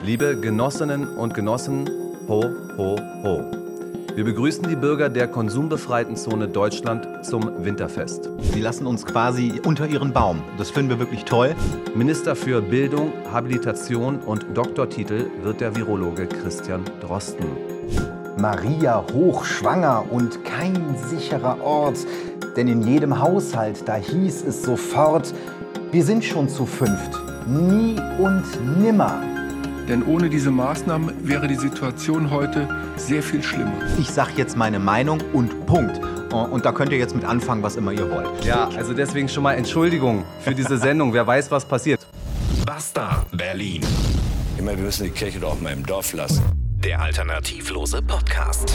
Liebe Genossinnen und Genossen, ho, ho, ho. Wir begrüßen die Bürger der konsumbefreiten Zone Deutschland zum Winterfest. Sie lassen uns quasi unter ihren Baum. Das finden wir wirklich toll. Minister für Bildung, Habilitation und Doktortitel wird der Virologe Christian Drosten. Maria hochschwanger und kein sicherer Ort. Denn in jedem Haushalt, da hieß es sofort, wir sind schon zu fünft. Nie und nimmer. Denn ohne diese Maßnahmen wäre die Situation heute sehr viel schlimmer. Ich sag jetzt meine Meinung und Punkt. Und da könnt ihr jetzt mit anfangen, was immer ihr wollt. Ja, also deswegen schon mal Entschuldigung für diese Sendung. Wer weiß, was passiert. Basta Berlin. Immer, wir müssen die Kirche doch mal im Dorf lassen. Der alternativlose Podcast.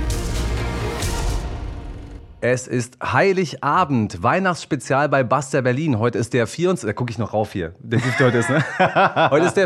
Es ist Heiligabend, Weihnachtsspezial bei Basta Berlin. Heute ist der 24. Da gucke ich noch rauf hier. Der Gift heute ist, ne? Heute ist der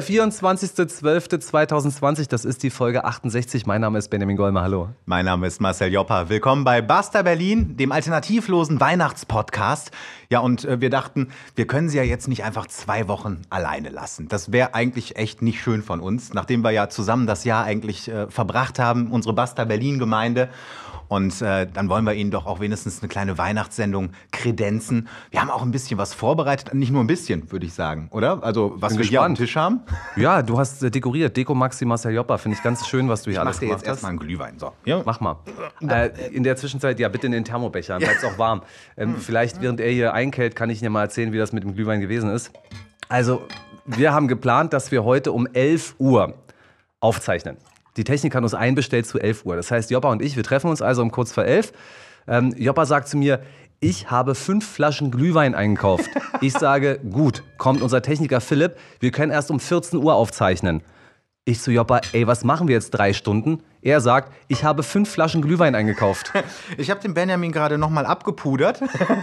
24.12.2020. Das ist die Folge 68. Mein Name ist Benjamin Gollmer. Hallo. Mein Name ist Marcel Joppa. Willkommen bei Basta Berlin, dem alternativlosen Weihnachtspodcast. Ja, und wir dachten, wir können sie ja jetzt nicht einfach 2 Wochen alleine lassen. Das wäre eigentlich echt nicht schön von uns, nachdem wir ja zusammen das Jahr eigentlich verbracht haben, unsere Basta Berlin-Gemeinde. Und dann wollen wir Ihnen doch auch wenigstens eine kleine Weihnachtssendung kredenzen. Wir haben auch ein bisschen was vorbereitet. Nicht nur ein bisschen, würde ich sagen, oder? Also, was wir hier auf dem Tisch haben. Ja, du hast dekoriert. Deko Maxi Marcel Joppa. Finde ich ganz schön, was du hier alles gemacht hast. Ich mache jetzt erstmal einen Glühwein. So. Ja. Mach mal. In der Zwischenzeit, ja, bitte in den Thermobechern. Bleibt es auch warm. Vielleicht, während er hier einkällt, kann ich Ihnen mal erzählen, wie das mit dem Glühwein gewesen ist. Also, wir haben geplant, dass wir heute um 11 Uhr aufzeichnen. Die Technik hat uns einbestellt zu 11 Uhr. Das heißt, Joppa und ich, wir treffen uns also um kurz vor 11. Joppa sagt zu mir, ich habe 5 Flaschen Glühwein eingekauft. Ich sage, gut, kommt unser Techniker Philipp, wir können erst um 14 Uhr aufzeichnen. Ich zu Joppa, ey, was machen wir jetzt 3 Stunden? Er sagt, ich habe 5 Flaschen Glühwein eingekauft. Ich habe den Benjamin gerade nochmal abgepudert.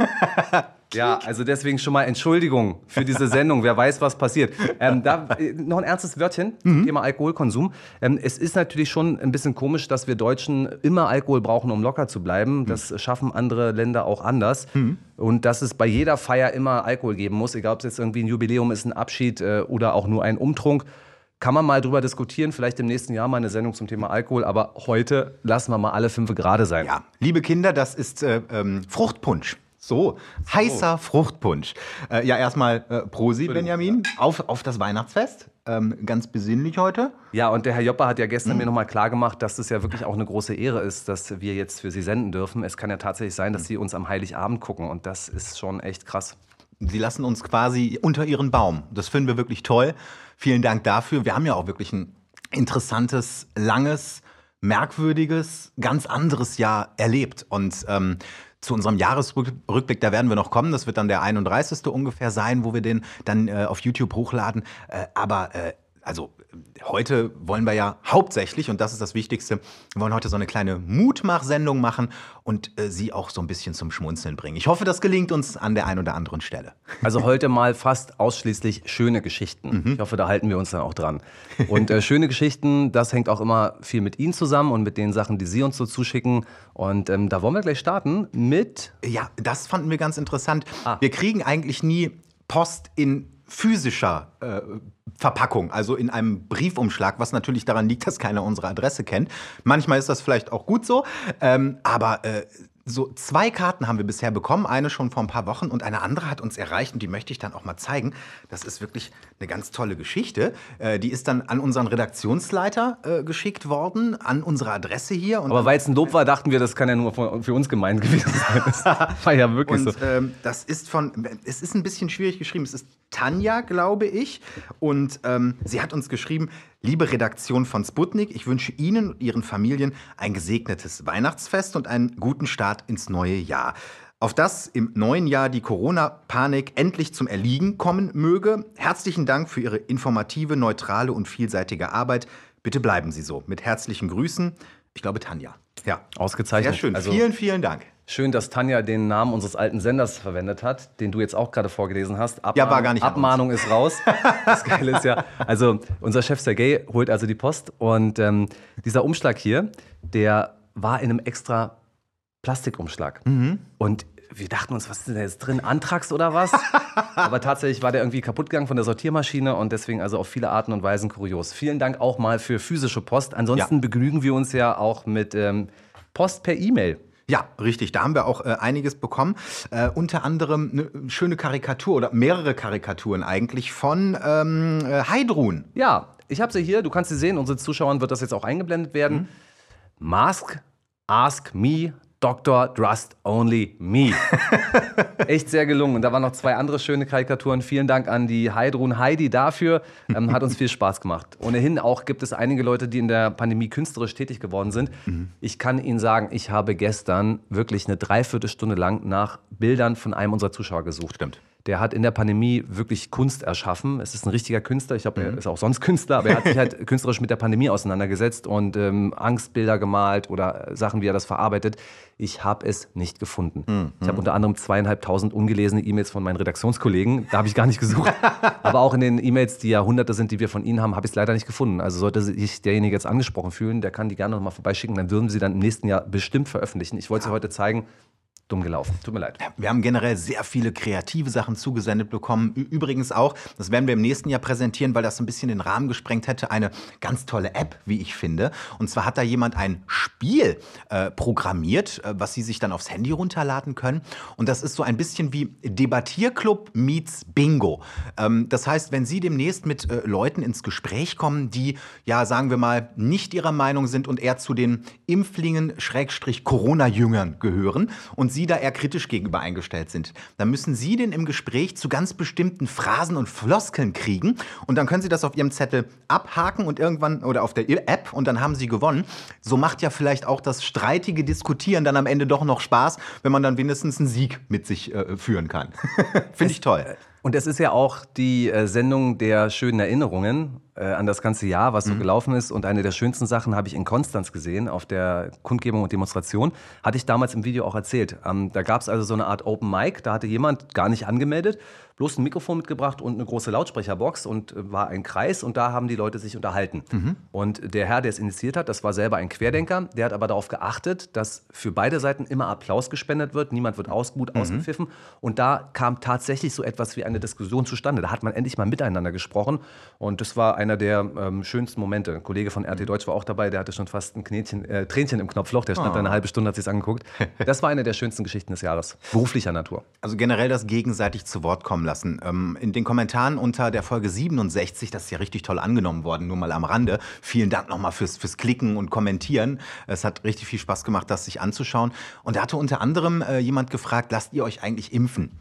Ja, also deswegen schon mal Entschuldigung für diese Sendung. Wer weiß, was passiert. Noch ein ernstes Wörtchen zum Thema Alkoholkonsum. Es ist natürlich schon ein bisschen komisch, dass wir Deutschen immer Alkohol brauchen, um locker zu bleiben. Das schaffen andere Länder auch anders. Und dass es bei jeder Feier immer Alkohol geben muss, egal ob es jetzt irgendwie ein Jubiläum ist, ein Abschied oder auch nur ein Umtrunk. Kann man mal drüber diskutieren, vielleicht im nächsten Jahr mal eine Sendung zum Thema Alkohol, aber heute lassen wir mal alle 5 gerade sein. Ja, liebe Kinder, das ist Fruchtpunsch. So, heißer Fruchtpunsch. Ja, erstmal Prosi, Benjamin, auf das Weihnachtsfest. Ganz besinnlich heute. Ja, und der Herr Joppa hat ja gestern mir nochmal klargemacht, dass es ja wirklich auch eine große Ehre ist, dass wir jetzt für Sie senden dürfen. Es kann ja tatsächlich sein, dass Sie uns am Heiligabend gucken und das ist schon echt krass. Sie lassen uns quasi unter ihren Baum. Das finden wir wirklich toll. Vielen Dank dafür. Wir haben ja auch wirklich ein interessantes, langes, merkwürdiges, ganz anderes Jahr erlebt. Und zu unserem Jahresrückblick, da werden wir noch kommen. Das wird dann der 31. ungefähr sein, wo wir den dann auf YouTube hochladen. Also heute wollen wir ja hauptsächlich, und das ist das Wichtigste, wir wollen heute so eine kleine Mutmach-Sendung machen und Sie auch so ein bisschen zum Schmunzeln bringen. Ich hoffe, das gelingt uns an der einen oder anderen Stelle. Also heute mal fast ausschließlich schöne Geschichten. Ich hoffe, da halten wir uns dann auch dran. Und schöne Geschichten, das hängt auch immer viel mit Ihnen zusammen und mit den Sachen, die Sie uns so zuschicken. Und da wollen wir gleich starten mit... Ja, das fanden wir ganz interessant. Wir kriegen eigentlich nie Post in physischer Verpackung, also in einem Briefumschlag, was natürlich daran liegt, dass keiner unsere Adresse kennt. Manchmal ist das vielleicht auch gut so, aber so 2 Karten haben wir bisher bekommen, eine schon vor ein paar Wochen und eine andere hat uns erreicht und die möchte ich dann auch mal zeigen. Das ist wirklich eine ganz tolle Geschichte. Die ist dann an unseren Redaktionsleiter geschickt worden, an unsere Adresse hier. Und aber weil es ein Lob war, dachten wir, das kann ja nur für uns gemeint gewesen sein. Das war ja wirklich und, so. Das ist es ist ein bisschen schwierig geschrieben. Es ist Tanja, glaube ich. Und sie hat uns geschrieben, liebe Redaktion von Sputnik, ich wünsche Ihnen und Ihren Familien ein gesegnetes Weihnachtsfest und einen guten Start ins neue Jahr. Auf das im neuen Jahr die Corona-Panik endlich zum Erliegen kommen möge. Herzlichen Dank für Ihre informative, neutrale und vielseitige Arbeit. Bitte bleiben Sie so. Mit herzlichen Grüßen, ich glaube Tanja. Ja, ausgezeichnet. Sehr schön. Also, vielen, vielen Dank. Schön, dass Tanja den Namen unseres alten Senders verwendet hat, den du jetzt auch gerade vorgelesen hast. Ja, war gar nicht Abmahnung ist raus. Das Geile ist ja, also unser Chef Sergej holt also die Post und dieser Umschlag hier, der war in einem extra Plastikumschlag. Und wir dachten uns, was ist denn da jetzt drin? Anthrax oder was? Aber tatsächlich war der irgendwie kaputt gegangen von der Sortiermaschine und deswegen also auf viele Arten und Weisen kurios. Vielen Dank auch mal für physische Post. Ansonsten begnügen wir uns ja auch mit Post per E-Mail. Ja, richtig. Da haben wir auch einiges bekommen. Unter anderem eine schöne Karikatur oder mehrere Karikaturen eigentlich von Heidrun. Ja, ich habe sie hier. Du kannst sie sehen. Unsere Zuschauern wird das jetzt auch eingeblendet werden. Mask, ask me, Doctor, trust only me. Echt sehr gelungen. Und da waren noch 2 andere schöne Karikaturen. Vielen Dank an die Heidrun Heidi dafür. Hat uns viel Spaß gemacht. Ohnehin auch gibt es einige Leute, die in der Pandemie künstlerisch tätig geworden sind. Ich kann Ihnen sagen, ich habe gestern wirklich eine Dreiviertelstunde lang nach Bildern von einem unserer Zuschauer gesucht. Stimmt. Der hat in der Pandemie wirklich Kunst erschaffen. Es ist ein richtiger Künstler. Ich glaube, er ist auch sonst Künstler, aber er hat sich halt künstlerisch mit der Pandemie auseinandergesetzt und Angstbilder gemalt oder Sachen, wie er das verarbeitet. Ich habe es nicht gefunden. Ich habe unter anderem 2.500 ungelesene E-Mails von meinen Redaktionskollegen. Da habe ich gar nicht gesucht. Aber auch in den E-Mails, die ja Hunderte sind, die wir von Ihnen haben, habe ich es leider nicht gefunden. Also sollte sich derjenige jetzt angesprochen fühlen, der kann die gerne noch mal vorbeischicken. Dann würden Sie dann im nächsten Jahr bestimmt veröffentlichen. Ich wollte sie heute zeigen. Dumm gelaufen. Tut mir leid. Wir haben generell sehr viele kreative Sachen zugesendet bekommen. Übrigens auch, das werden wir im nächsten Jahr präsentieren, weil das ein bisschen den Rahmen gesprengt hätte, eine ganz tolle App, wie ich finde. Und zwar hat da jemand ein Spiel programmiert, was Sie sich dann aufs Handy runterladen können. Und das ist so ein bisschen wie Debattierclub meets Bingo. Das heißt, wenn Sie demnächst mit Leuten ins Gespräch kommen, die, ja, sagen wir mal, nicht Ihrer Meinung sind und eher zu den Impflingen-Corona-Jüngern gehören und Sie da eher kritisch gegenüber eingestellt sind, dann müssen Sie den im Gespräch zu ganz bestimmten Phrasen und Floskeln kriegen und dann können Sie das auf Ihrem Zettel abhaken und irgendwann oder auf der App und dann haben Sie gewonnen. So macht ja vielleicht auch das streitige Diskutieren dann am Ende doch noch Spaß, wenn man dann wenigstens einen Sieg mit sich führen kann. Finde ich toll. Und es ist ja auch die Sendung der schönen Erinnerungen an das ganze Jahr, was so gelaufen ist. Und eine der schönsten Sachen habe ich in Konstanz gesehen, auf der Kundgebung und Demonstration. Hatte ich damals im Video auch erzählt. Da gab es also so eine Art Open Mic. Da hatte jemand gar nicht angemeldet, bloß ein Mikrofon mitgebracht und eine große Lautsprecherbox und war ein Kreis. Und da haben die Leute sich unterhalten. Und der Herr, der es initiiert hat, das war selber ein Querdenker. Der hat aber darauf geachtet, dass für beide Seiten immer Applaus gespendet wird. Niemand wird ausgebuht, ausgepfiffen. Und da kam tatsächlich so etwas wie eine Diskussion zustande. Da hat man endlich mal miteinander gesprochen. Und das war einer der schönsten Momente. Ein Kollege von RT Deutsch war auch dabei, der hatte schon fast ein Tränchen im Knopfloch. Der stand da eine halbe Stunde, hat sich's angeguckt. Das war eine der schönsten Geschichten des Jahres. Beruflicher Natur. Also generell das gegenseitig zu Wort kommen lassen. In den Kommentaren unter der Folge 67, das ist ja richtig toll angenommen worden, nur mal am Rande. Vielen Dank nochmal fürs Klicken und Kommentieren. Es hat richtig viel Spaß gemacht, das sich anzuschauen. Und da hatte unter anderem jemand gefragt, lasst ihr euch eigentlich impfen?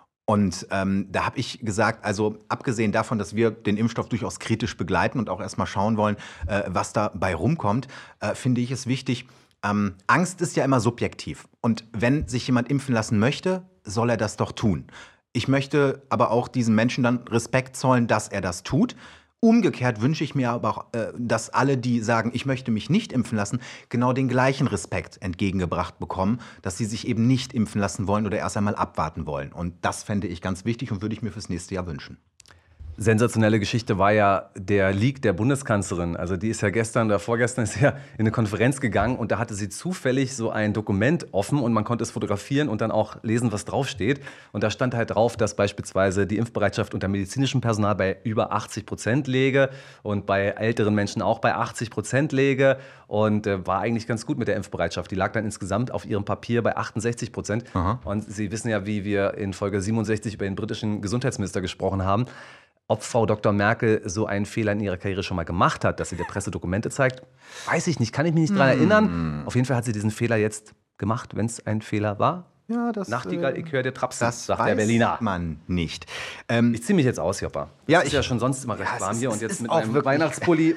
Und da habe ich gesagt, also abgesehen davon, dass wir den Impfstoff durchaus kritisch begleiten und auch erstmal schauen wollen, was dabei rumkommt, finde ich es wichtig, Angst ist ja immer subjektiv. Und wenn sich jemand impfen lassen möchte, soll er das doch tun. Ich möchte aber auch diesen Menschen dann Respekt zollen, dass er das tut. Umgekehrt wünsche ich mir aber auch, dass alle, die sagen, ich möchte mich nicht impfen lassen, genau den gleichen Respekt entgegengebracht bekommen, dass sie sich eben nicht impfen lassen wollen oder erst einmal abwarten wollen. Und das fände ich ganz wichtig und würde ich mir fürs nächste Jahr wünschen. Sensationelle Geschichte war ja der Leak der Bundeskanzlerin. Also die ist ja gestern oder vorgestern ist ja in eine Konferenz gegangen und da hatte sie zufällig so ein Dokument offen und man konnte es fotografieren und dann auch lesen, was draufsteht. Und da stand halt drauf, dass beispielsweise die Impfbereitschaft unter medizinischem Personal bei über 80% läge und bei älteren Menschen auch bei 80% läge und war eigentlich ganz gut mit der Impfbereitschaft. Die lag dann insgesamt auf ihrem Papier bei 68%. Aha. Und Sie wissen ja, wie wir in Folge 67 über den britischen Gesundheitsminister gesprochen haben. Ob Frau Dr. Merkel so einen Fehler in ihrer Karriere schon mal gemacht hat, dass sie der Presse Dokumente zeigt, weiß ich nicht, kann ich mich nicht dran erinnern. Auf jeden Fall hat sie diesen Fehler jetzt gemacht, wenn es ein Fehler war. Ja, das, Nachtigall, ich höre dir Trapsen, das sagt der Berliner. Man nicht. Ich ziehe mich jetzt aus, Joppa. Ja, ist ja schon sonst immer recht warm hier und jetzt mit meinem wirklich Weihnachtspulli.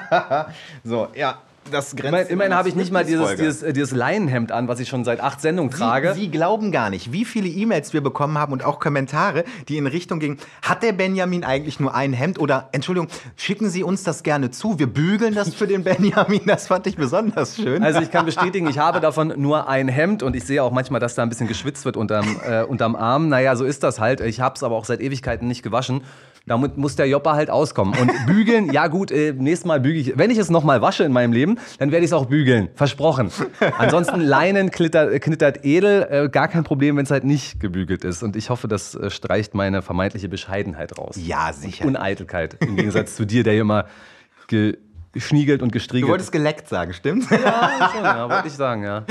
So, ja. Das grenzt immerhin habe ich nicht mal dieses Leinenhemd an, was ich schon seit 8 Sendungen trage. Sie glauben gar nicht, wie viele E-Mails wir bekommen haben und auch Kommentare, die in Richtung gingen, hat der Benjamin eigentlich nur ein Hemd? Oder, Entschuldigung, schicken Sie uns das gerne zu, wir bügeln das für den Benjamin. Das fand ich besonders schön. Also ich kann bestätigen, ich habe davon nur ein Hemd und ich sehe auch manchmal, dass da ein bisschen geschwitzt wird unterm Arm. Naja, so ist das halt. Ich habe es aber auch seit Ewigkeiten nicht gewaschen. Damit muss der Joppa halt auskommen. Und bügeln, ja gut, nächstes Mal bügel ich. Wenn ich es nochmal wasche in meinem Leben, dann werde ich es auch bügeln. Versprochen. Ansonsten Leinen knittert edel, gar kein Problem, wenn es halt nicht gebügelt ist. Und ich hoffe, das streicht meine vermeintliche Bescheidenheit raus. Ja, sicher. Und Uneitelkeit. Im Gegensatz zu dir, der hier immer geschniegelt und gestriegelt. Du wolltest geleckt sagen, stimmt? Ja, schon, ja, wollte ich sagen, ja.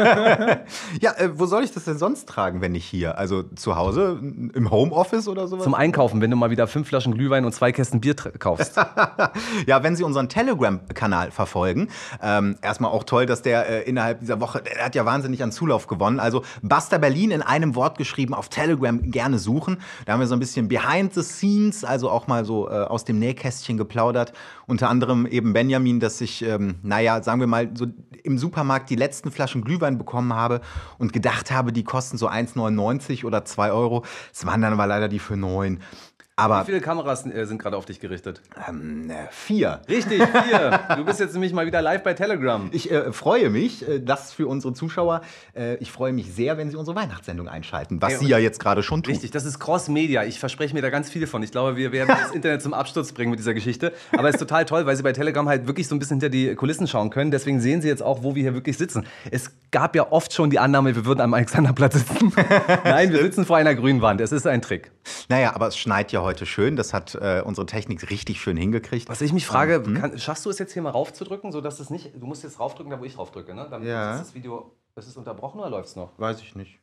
Ja, wo soll ich das denn sonst tragen, wenn nicht hier? Also zu Hause, im Homeoffice oder sowas? Zum Einkaufen, wenn du mal wieder 5 Flaschen Glühwein und 2 Kästen Bier kaufst. Ja, wenn Sie unseren Telegram-Kanal verfolgen, erstmal auch toll, dass der innerhalb dieser Woche, der hat ja wahnsinnig an Zulauf gewonnen. Also Buster Berlin in einem Wort geschrieben, auf Telegram gerne suchen. Da haben wir so ein bisschen Behind the Scenes, also auch mal so aus dem Nähkästchen geplaudert. Unter anderem eben Benjamin, dass ich, sagen wir mal, so im Supermarkt die letzten Flaschen Glühwein bekommen habe und gedacht habe, die kosten so 1,99 oder 2 Euro. Es waren dann aber leider die für 9. Aber Wie viele Kameras sind gerade auf dich gerichtet? 4. Richtig, 4. Du bist jetzt nämlich mal wieder live bei Telegram. Ich freue mich, das für unsere Zuschauer, ich freue mich sehr, wenn Sie unsere Weihnachtssendung einschalten, was Sie ja jetzt gerade schon tun. Richtig, das ist Cross-Media. Ich verspreche mir da ganz viel von. Ich glaube, wir werden das Internet zum Absturz bringen mit dieser Geschichte. Aber es ist total toll, weil Sie bei Telegram halt wirklich so ein bisschen hinter die Kulissen schauen können. Deswegen sehen Sie jetzt auch, wo wir hier wirklich sitzen. Es gab ja oft schon die Annahme, wir würden am Alexanderplatz sitzen. Nein, wir sitzen vor einer grünen Wand. Es ist ein Trick. Naja, aber es schneit ja heute schön. Das hat unsere Technik richtig schön hingekriegt. Was ich mich frage, schaffst du es jetzt hier mal raufzudrücken, sodass es nicht, du musst jetzt raufdrücken, da wo ich raufdrücke, ne? Dann ist das Video, ist es unterbrochen oder läuft es noch? Weiß ich nicht.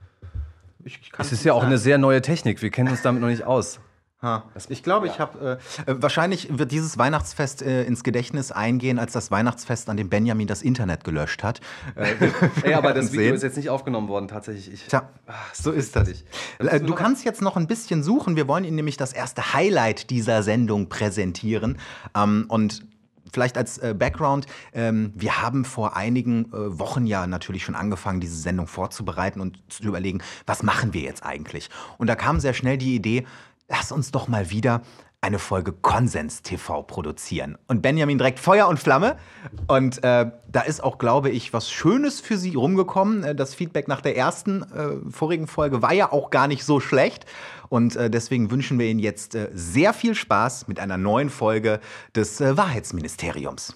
Es ist ja auch eine sehr neue Technik, wir kennen uns damit noch nicht aus. Ich glaube, ich habe. Wahrscheinlich wird dieses Weihnachtsfest ins Gedächtnis eingehen, als das Weihnachtsfest, an dem Benjamin das Internet gelöscht hat. Ey, aber das Video ist jetzt nicht aufgenommen worden, tatsächlich. Tja, so ist das. Du kannst jetzt noch ein bisschen suchen. Wir wollen Ihnen nämlich das erste Highlight dieser Sendung präsentieren. Und vielleicht als Background, wir haben vor einigen Wochen ja natürlich schon angefangen, diese Sendung vorzubereiten und zu überlegen, was machen wir jetzt eigentlich? Und da kam sehr schnell die Idee, lass uns doch mal wieder eine Folge Konsens TV produzieren. Und Benjamin direkt Feuer und Flamme. Und da ist auch, glaube ich, was Schönes für Sie rumgekommen. Das Feedback nach der ersten vorigen Folge war ja auch gar nicht so schlecht. Und deswegen wünschen wir Ihnen jetzt sehr viel Spaß mit einer neuen Folge des Wahrheitsministeriums.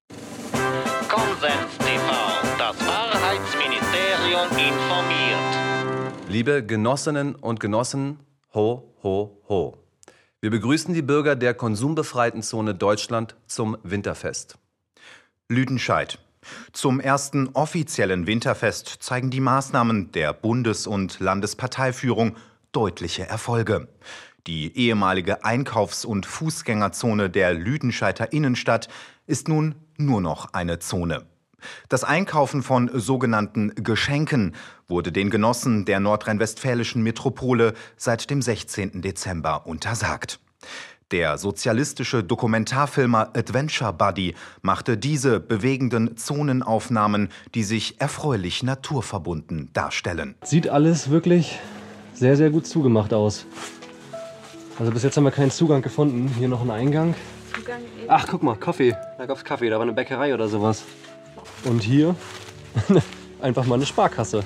Konsens TV, das Wahrheitsministerium informiert. Liebe Genossinnen und Genossen, ho, ho, ho. Wir begrüßen die Bürger der konsumbefreiten Zone Deutschland zum Winterfest. Lüdenscheid. Zum ersten offiziellen Winterfest zeigen die Maßnahmen der Bundes- und Landesparteiführung deutliche Erfolge. Die ehemalige Einkaufs- und Fußgängerzone der Lüdenscheider Innenstadt ist nun nur noch eine Zone. Das Einkaufen von sogenannten Geschenken wurde den Genossen der nordrhein-westfälischen Metropole seit dem 16. Dezember untersagt. Der sozialistische Dokumentarfilmer Adventure Buddy machte diese bewegenden Zonenaufnahmen, die sich erfreulich naturverbunden darstellen. Sieht alles wirklich sehr, sehr gut zugemacht aus. Also bis jetzt haben wir keinen Zugang gefunden. Hier noch ein Eingang. Ach, guck mal, Kaffee. Da gab's Kaffee, da war eine Bäckerei oder sowas. Und hier einfach mal eine Sparkasse.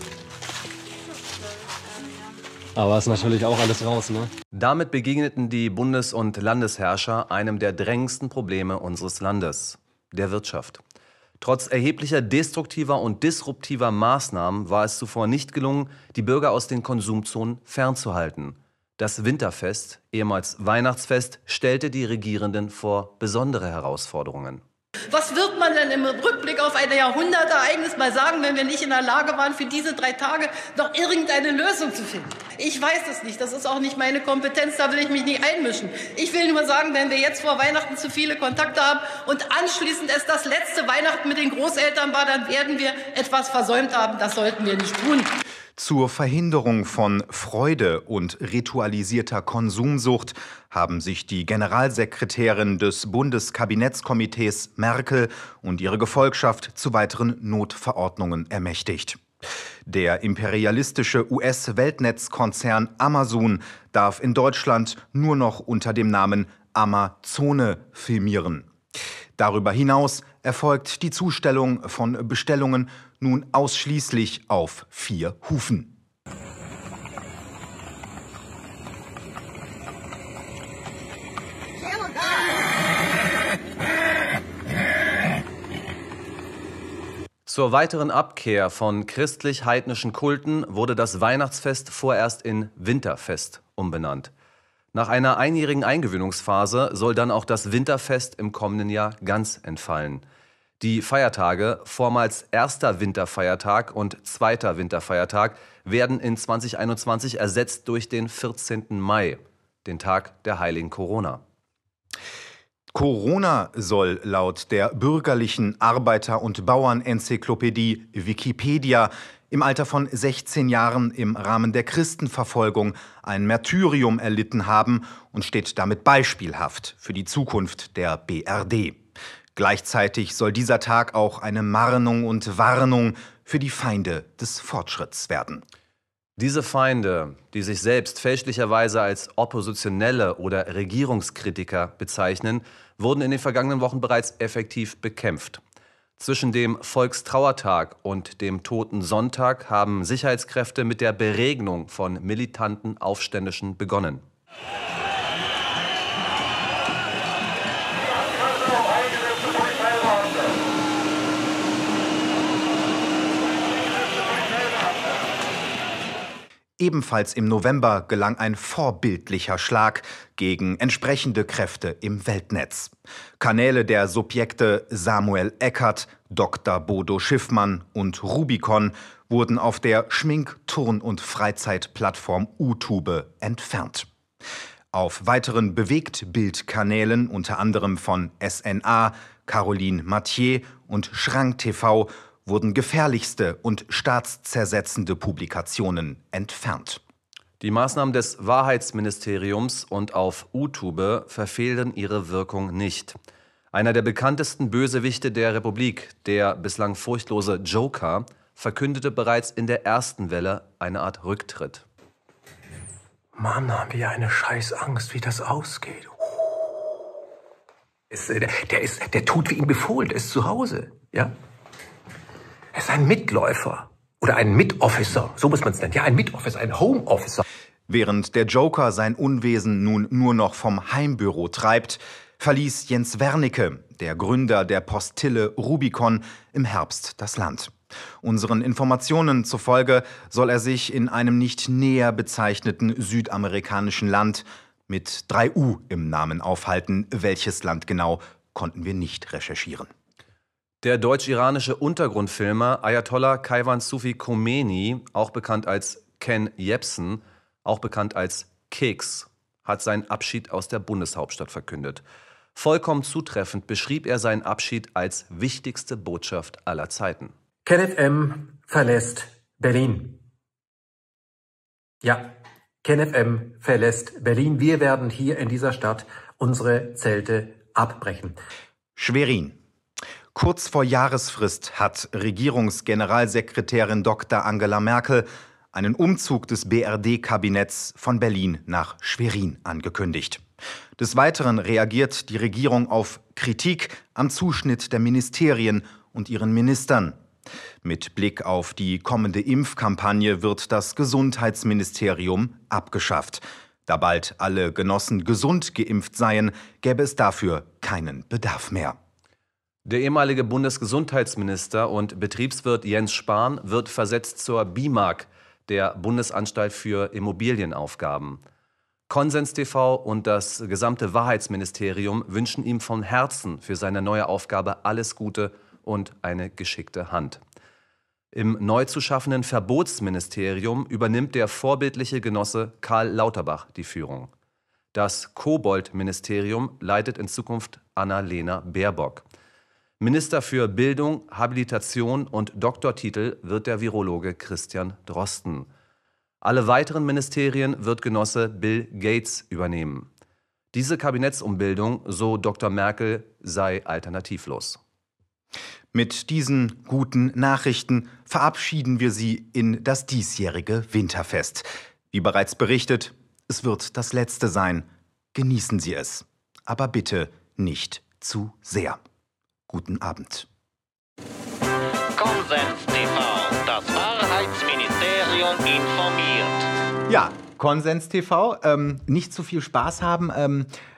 Aber ist natürlich auch alles raus, ne? Damit begegneten die Bundes- und Landesherrscher einem der drängendsten Probleme unseres Landes, der Wirtschaft. Trotz erheblicher destruktiver und disruptiver Maßnahmen war es zuvor nicht gelungen, die Bürger aus den Konsumzonen fernzuhalten. Das Winterfest, ehemals Weihnachtsfest, stellte die Regierenden vor besondere Herausforderungen. Was wird man denn im Rückblick auf ein Jahrhundertereignis mal sagen, wenn wir nicht in der Lage waren, für diese 3 Tage noch irgendeine Lösung zu finden? Ich weiß es nicht, das ist auch nicht meine Kompetenz, da will ich mich nicht einmischen. Ich will nur sagen, wenn wir jetzt vor Weihnachten zu viele Kontakte haben und anschließend es das letzte Weihnachten mit den Großeltern war, dann werden wir etwas versäumt haben, das sollten wir nicht tun. Zur Verhinderung von Freude und ritualisierter Konsumsucht haben sich die Generalsekretärin des Bundeskabinettskomitees Merkel und ihre Gefolgschaft zu weiteren Notverordnungen ermächtigt. Der imperialistische US-Weltnetzkonzern Amazon darf in Deutschland nur noch unter dem Namen Amazone firmieren. Darüber hinaus erfolgt die Zustellung von Bestellungen nun ausschließlich auf 4 Hufen. Zur weiteren Abkehr von christlich-heidnischen Kulten wurde das Weihnachtsfest vorerst in Winterfest umbenannt. Nach einer einjährigen Eingewöhnungsphase soll dann auch das Winterfest im kommenden Jahr ganz entfallen. Die Feiertage, vormals erster Winterfeiertag und zweiter Winterfeiertag, werden in 2021 ersetzt durch den 14. Mai, den Tag der heiligen Corona. Corona soll laut der bürgerlichen Arbeiter- und Bauernenzyklopädie Wikipedia im Alter von 16 Jahren im Rahmen der Christenverfolgung ein Märtyrium erlitten haben und steht damit beispielhaft für die Zukunft der BRD. Gleichzeitig soll dieser Tag auch eine Mahnung und Warnung für die Feinde des Fortschritts werden. Diese Feinde, die sich selbst fälschlicherweise als Oppositionelle oder Regierungskritiker bezeichnen, wurden in den vergangenen Wochen bereits effektiv bekämpft. Zwischen dem Volkstrauertag und dem Toten Sonntag haben Sicherheitskräfte mit der Beregnung von militanten Aufständischen begonnen. Ebenfalls im November gelang ein vorbildlicher Schlag gegen entsprechende Kräfte im Weltnetz. Kanäle der Subjekte Samuel Eckert, Dr. Bodo Schiffmann und Rubicon wurden auf der Schmink-, Turn- und Freizeitplattform YouTube entfernt. Auf weiteren Bewegtbildkanälen, unter anderem von SNA, Caroline Mathieu und Schrank TV, wurden gefährlichste und staatszersetzende Publikationen entfernt. Die Maßnahmen des Wahrheitsministeriums und auf YouTube verfehlen ihre Wirkung nicht. Einer der bekanntesten Bösewichte der Republik, der bislang furchtlose Joker, verkündete bereits in der ersten Welle eine Art Rücktritt. Mann, haben wir eine Scheißangst, wie das ausgeht. Der tut wie ihm befohlen, der ist zu Hause, ja? Er ist ein Mitläufer oder ein Mitofficer, so muss man es nennen. Ja, ein Mitofficer, ein Homeofficer. Während der Joker sein Unwesen nun nur noch vom Heimbüro treibt, verließ Jens Wernicke, der Gründer der Postille Rubicon, im Herbst das Land. Unseren Informationen zufolge soll er sich in einem nicht näher bezeichneten südamerikanischen Land mit 3 U im Namen aufhalten. Welches Land genau, konnten wir nicht recherchieren. Der deutsch-iranische Untergrundfilmer Ayatollah Kaivan Sufi Khomeini, auch bekannt als Ken Jebsen, auch bekannt als Keks, hat seinen Abschied aus der Bundeshauptstadt verkündet. Vollkommen zutreffend beschrieb er seinen Abschied als wichtigste Botschaft aller Zeiten. KenFM verlässt Berlin. Ja, KenFM verlässt Berlin. Wir werden hier in dieser Stadt unsere Zelte abbrechen. Schwerin. Kurz vor Jahresfrist hat Regierungsgeneralsekretärin Dr. Angela Merkel einen Umzug des BRD-Kabinetts von Berlin nach Schwerin angekündigt. Des Weiteren reagiert die Regierung auf Kritik am Zuschnitt der Ministerien und ihren Ministern. Mit Blick auf die kommende Impfkampagne wird das Gesundheitsministerium abgeschafft. Da bald alle Genossen gesund geimpft seien, gäbe es dafür keinen Bedarf mehr. Der ehemalige Bundesgesundheitsminister und Betriebswirt Jens Spahn wird versetzt zur BImAG, der Bundesanstalt für Immobilienaufgaben. Konsens TV und das gesamte Wahrheitsministerium wünschen ihm von Herzen für seine neue Aufgabe alles Gute und eine geschickte Hand. Im neu zu schaffenden Verbotsministerium übernimmt der vorbildliche Genosse Karl Lauterbach die Führung. Das Kobold-Ministerium leitet in Zukunft Annalena Baerbock. Minister für Bildung, Habilitation und Doktortitel wird der Virologe Christian Drosten. Alle weiteren Ministerien wird Genosse Bill Gates übernehmen. Diese Kabinettsumbildung, so Dr. Merkel, sei alternativlos. Mit diesen guten Nachrichten verabschieden wir Sie in das diesjährige Winterfest. Wie bereits berichtet, es wird das letzte sein. Genießen Sie es. Aber bitte nicht zu sehr. Guten Abend. Konsens TV, das Wahrheitsministerium informiert. Ja, Konsens TV, nicht zu viel Spaß haben.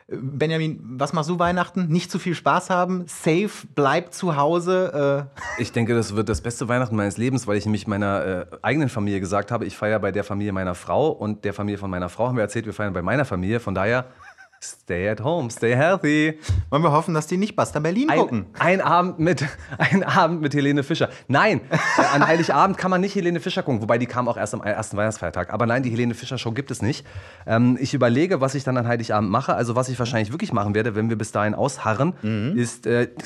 Benjamin, was machst du Weihnachten? Nicht zu viel Spaß haben? Safe, bleib zu Hause? Ich denke, das wird das beste Weihnachten meines Lebens, weil ich nämlich meiner eigenen Familie gesagt habe, ich feiere bei der Familie meiner Frau und der Familie von meiner Frau haben wir erzählt, wir feiern bei meiner Familie. Von daher, stay at home, stay healthy. Wollen wir hoffen, dass die nicht Basta Berlin gucken? Ein Abend mit Helene Fischer. Nein, an Heiligabend kann man nicht Helene Fischer gucken, wobei die kam auch erst am ersten Weihnachtsfeiertag. Aber nein, die Helene Fischer Show gibt es nicht. Ich überlege, was ich dann an Heiligabend mache. Also was ich wahrscheinlich wirklich machen werde, wenn wir bis dahin ausharren, ist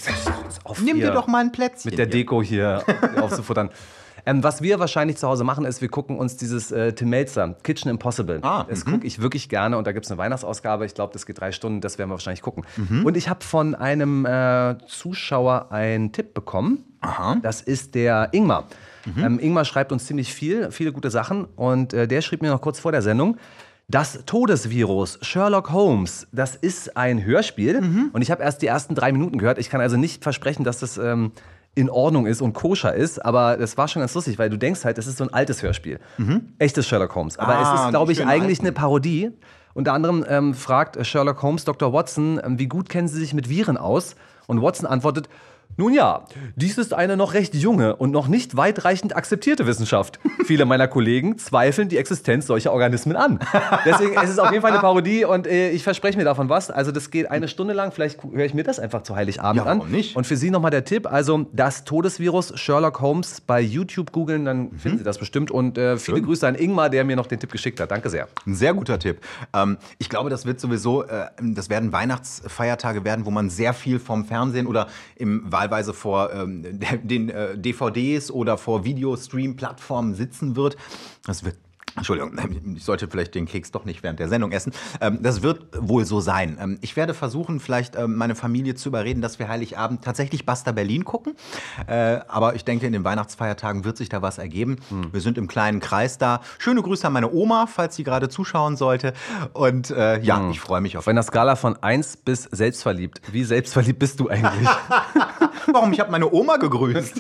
Nimm dir doch mal ein Plätzchen. mit der Deko hier aufzufuttern. Was wir wahrscheinlich zu Hause machen, ist, wir gucken uns dieses Tim Melzer, Kitchen Impossible. Das gucke ich wirklich gerne und da gibt es eine Weihnachtsausgabe. Ich glaube, das geht 3 Stunden, das werden wir wahrscheinlich gucken. Und ich habe von einem Zuschauer einen Tipp bekommen. Das ist der Ingmar. Ingmar schreibt uns ziemlich viele gute Sachen und der schrieb mir noch kurz vor der Sendung, das Todesvirus Sherlock Holmes, das ist ein Hörspiel und ich habe erst die ersten 3 Minuten gehört. Ich kann also nicht versprechen, dass das in Ordnung ist und koscher ist, aber das war schon ganz lustig, weil du denkst halt, das ist so ein altes Hörspiel. Echtes Sherlock Holmes. Aber es ist, glaube ich, eigentlich eine Parodie. Unter anderem fragt Sherlock Holmes Dr. Watson, wie gut kennen Sie sich mit Viren aus? Und Watson antwortet, nun ja, dies ist eine noch recht junge und noch nicht weitreichend akzeptierte Wissenschaft. Viele meiner Kollegen zweifeln die Existenz solcher Organismen an. Deswegen es ist auf jeden Fall eine Parodie und ich verspreche mir davon was. Also das geht 1 Stunde lang, vielleicht höre ich mir das einfach zu Heiligabend an. Nicht? Und für Sie nochmal der Tipp, also das Todesvirus Sherlock Holmes bei YouTube googeln, dann finden Sie das bestimmt. Und viele Grüße an Ingmar, der mir noch den Tipp geschickt hat. Danke sehr. Ein sehr guter Tipp. Ich glaube, das wird sowieso, das werden Weihnachtsfeiertage werden, wo man sehr viel vom Fernsehen oder wahlweise vor den DVDs oder vor Videostream-Plattformen sitzen wird. Das wird, Entschuldigung, ich sollte vielleicht den Keks doch nicht während der Sendung essen. Das wird wohl so sein. Ich werde versuchen, vielleicht meine Familie zu überreden, dass wir Heiligabend tatsächlich Basta Berlin gucken. Aber ich denke, in den Weihnachtsfeiertagen wird sich da was ergeben. Wir sind im kleinen Kreis da. Schöne Grüße an meine Oma, falls sie gerade zuschauen sollte. Und ja, ich freue mich auf... Auf einer Skala von 1 bis selbstverliebt. Wie selbstverliebt bist du eigentlich? Warum? Ich habe meine Oma gegrüßt.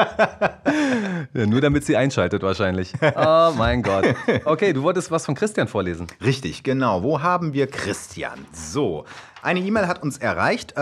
Ja, nur damit sie einschaltet wahrscheinlich. Oh mein Gott. Okay, du wolltest was von Christian vorlesen. Richtig, genau. Wo haben wir Christian? So, eine E-Mail hat uns erreicht.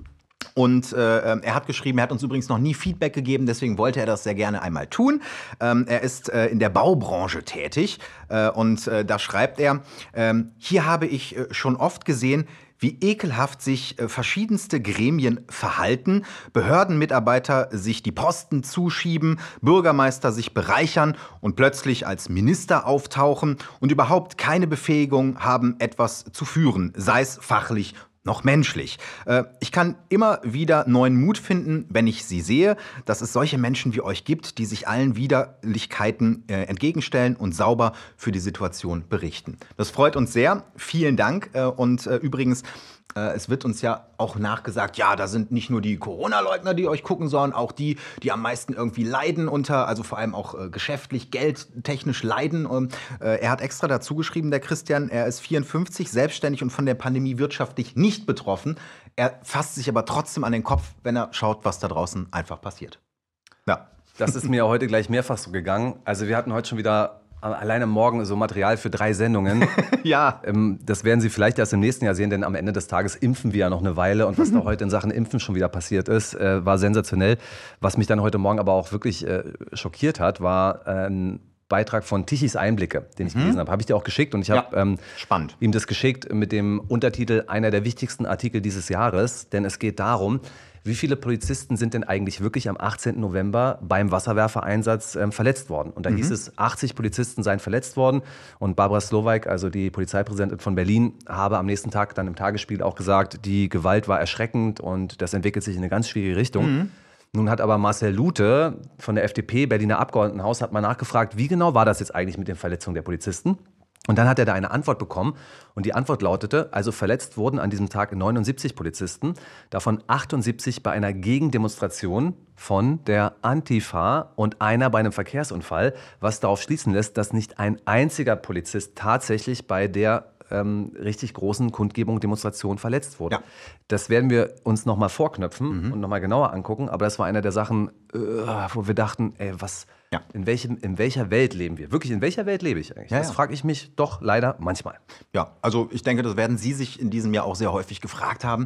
Und er hat geschrieben, er hat uns übrigens noch nie Feedback gegeben, deswegen wollte er das sehr gerne einmal tun. Er ist in der Baubranche tätig und da schreibt er, hier habe ich schon oft gesehen, wie ekelhaft sich verschiedenste Gremien verhalten, Behördenmitarbeiter sich die Posten zuschieben, Bürgermeister sich bereichern und plötzlich als Minister auftauchen und überhaupt keine Befähigung haben, etwas zu führen, sei es fachlich noch menschlich. Ich kann immer wieder neuen Mut finden, wenn ich sie sehe, dass es solche Menschen wie euch gibt, die sich allen Widerlichkeiten entgegenstellen und sauber für die Situation berichten. Das freut uns sehr. Vielen Dank. Und übrigens, es wird uns ja auch nachgesagt, ja, da sind nicht nur die Corona-Leugner, die euch gucken, sondern auch die am meisten irgendwie leiden unter, also vor allem auch geschäftlich, geldtechnisch leiden. Und, er hat extra dazu geschrieben, der Christian, er ist 54, selbstständig und von der Pandemie wirtschaftlich nicht betroffen. Er fasst sich aber trotzdem an den Kopf, wenn er schaut, was da draußen einfach passiert. Ja. Das ist mir heute gleich mehrfach so gegangen. Also wir hatten heute schon wieder alleine morgen so Material für 3 Sendungen. Ja. Das werden Sie vielleicht erst im nächsten Jahr sehen, denn am Ende des Tages impfen wir ja noch eine Weile. Und was da heute in Sachen Impfen schon wieder passiert ist, war sensationell. Was mich dann heute Morgen aber auch wirklich schockiert hat, war ein Beitrag von Tichys Einblicke, den ich gelesen habe. Habe ich dir auch geschickt und ich habe ihm das geschickt mit dem Untertitel einer der wichtigsten Artikel dieses Jahres. Denn es geht darum, wie viele Polizisten sind denn eigentlich wirklich am 18. November beim Wasserwerfereinsatz verletzt worden? Und da hieß es, 80 Polizisten seien verletzt worden. Und Barbara Slowik, also die Polizeipräsidentin von Berlin, habe am nächsten Tag dann im Tagesspiegel auch gesagt, die Gewalt war erschreckend und das entwickelt sich in eine ganz schwierige Richtung. Nun hat aber Marcel Lute von der FDP, Berliner Abgeordnetenhaus, hat mal nachgefragt, wie genau war das jetzt eigentlich mit den Verletzungen der Polizisten? Und dann hat er da eine Antwort bekommen und die Antwort lautete, also verletzt wurden an diesem Tag 79 Polizisten, davon 78 bei einer Gegendemonstration von der Antifa und einer bei einem Verkehrsunfall, was darauf schließen lässt, dass nicht ein einziger Polizist tatsächlich bei der richtig großen Kundgebungen, Demonstrationen verletzt wurde. Ja. Das werden wir uns nochmal vorknöpfen und nochmal genauer angucken. Aber das war eine der Sachen, wo wir dachten, ey, was, in welcher Welt leben wir? Wirklich, in welcher Welt lebe ich eigentlich? Das frage ich mich doch leider manchmal. Ja, also ich denke, das werden Sie sich in diesem Jahr auch sehr häufig gefragt haben.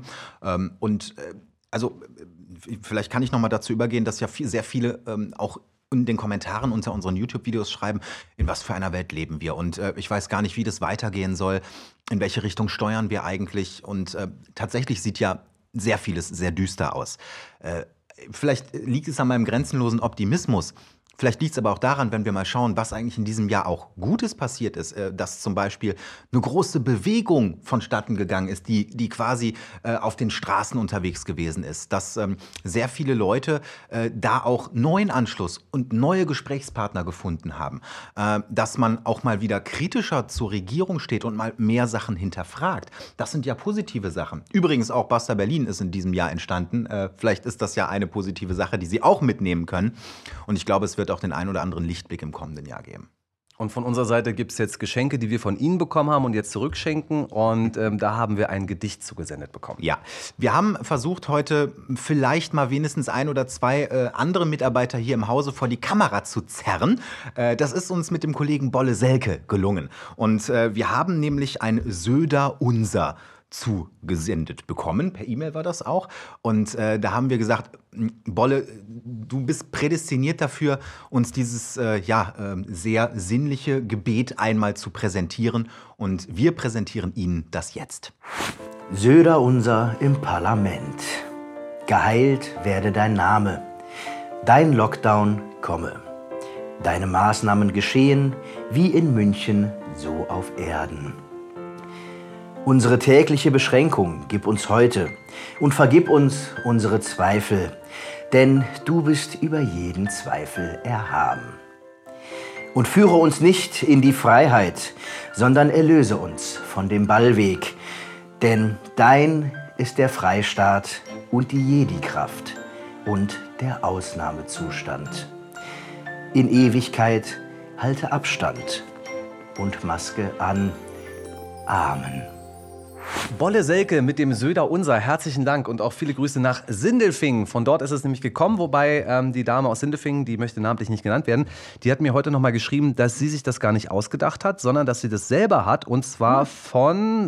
Vielleicht kann ich noch mal dazu übergehen, dass ja sehr viele auch in den Kommentaren unter unseren YouTube-Videos schreiben, in was für einer Welt leben wir. Und ich weiß gar nicht, wie das weitergehen soll, in welche Richtung steuern wir eigentlich. Und tatsächlich sieht ja sehr vieles sehr düster aus. Vielleicht liegt es an meinem grenzenlosen Optimismus. Vielleicht liegt es aber auch daran, wenn wir mal schauen, was eigentlich in diesem Jahr auch Gutes passiert ist, dass zum Beispiel eine große Bewegung vonstatten gegangen ist, die quasi auf den Straßen unterwegs gewesen ist, dass sehr viele Leute da auch neuen Anschluss und neue Gesprächspartner gefunden haben, dass man auch mal wieder kritischer zur Regierung steht und mal mehr Sachen hinterfragt. Das sind ja positive Sachen. Übrigens auch Basta Berlin ist in diesem Jahr entstanden. Vielleicht ist das ja eine positive Sache, die Sie auch mitnehmen können. Und ich glaube, es wird auch den ein oder anderen Lichtblick im kommenden Jahr geben. Und von unserer Seite gibt es jetzt Geschenke, die wir von Ihnen bekommen haben und jetzt zurückschenken. Und da haben wir ein Gedicht zugesendet bekommen. Ja, wir haben versucht, heute vielleicht mal wenigstens ein oder zwei andere Mitarbeiter hier im Hause vor die Kamera zu zerren. Das ist uns mit dem Kollegen Bolle Selke gelungen. Und wir haben nämlich ein Söder Unser zugesendet bekommen. Per E-Mail war das auch. Und da haben wir gesagt, Bolle, du bist prädestiniert dafür, uns dieses sehr sinnliche Gebet einmal zu präsentieren. Und wir präsentieren Ihnen das jetzt. Söder Unser im Parlament. Geheilt werde dein Name. Dein Lockdown komme. Deine Maßnahmen geschehen, wie in München, so auf Erden. Unsere tägliche Beschränkung gib uns heute und vergib uns unsere Zweifel, denn du bist über jeden Zweifel erhaben. Und führe uns nicht in die Freiheit, sondern erlöse uns von dem Ballweg, denn dein ist der Freistaat und die Jedi-Kraft und der Ausnahmezustand. In Ewigkeit halte Abstand und Maske an. Amen. Bolle Selke mit dem Söder Unser, herzlichen Dank und auch viele Grüße nach Sindelfingen. Von dort ist es nämlich gekommen, wobei die Dame aus Sindelfingen, die möchte namentlich nicht genannt werden, die hat mir heute nochmal geschrieben, dass sie sich das gar nicht ausgedacht hat, sondern dass sie das selber hat und zwar von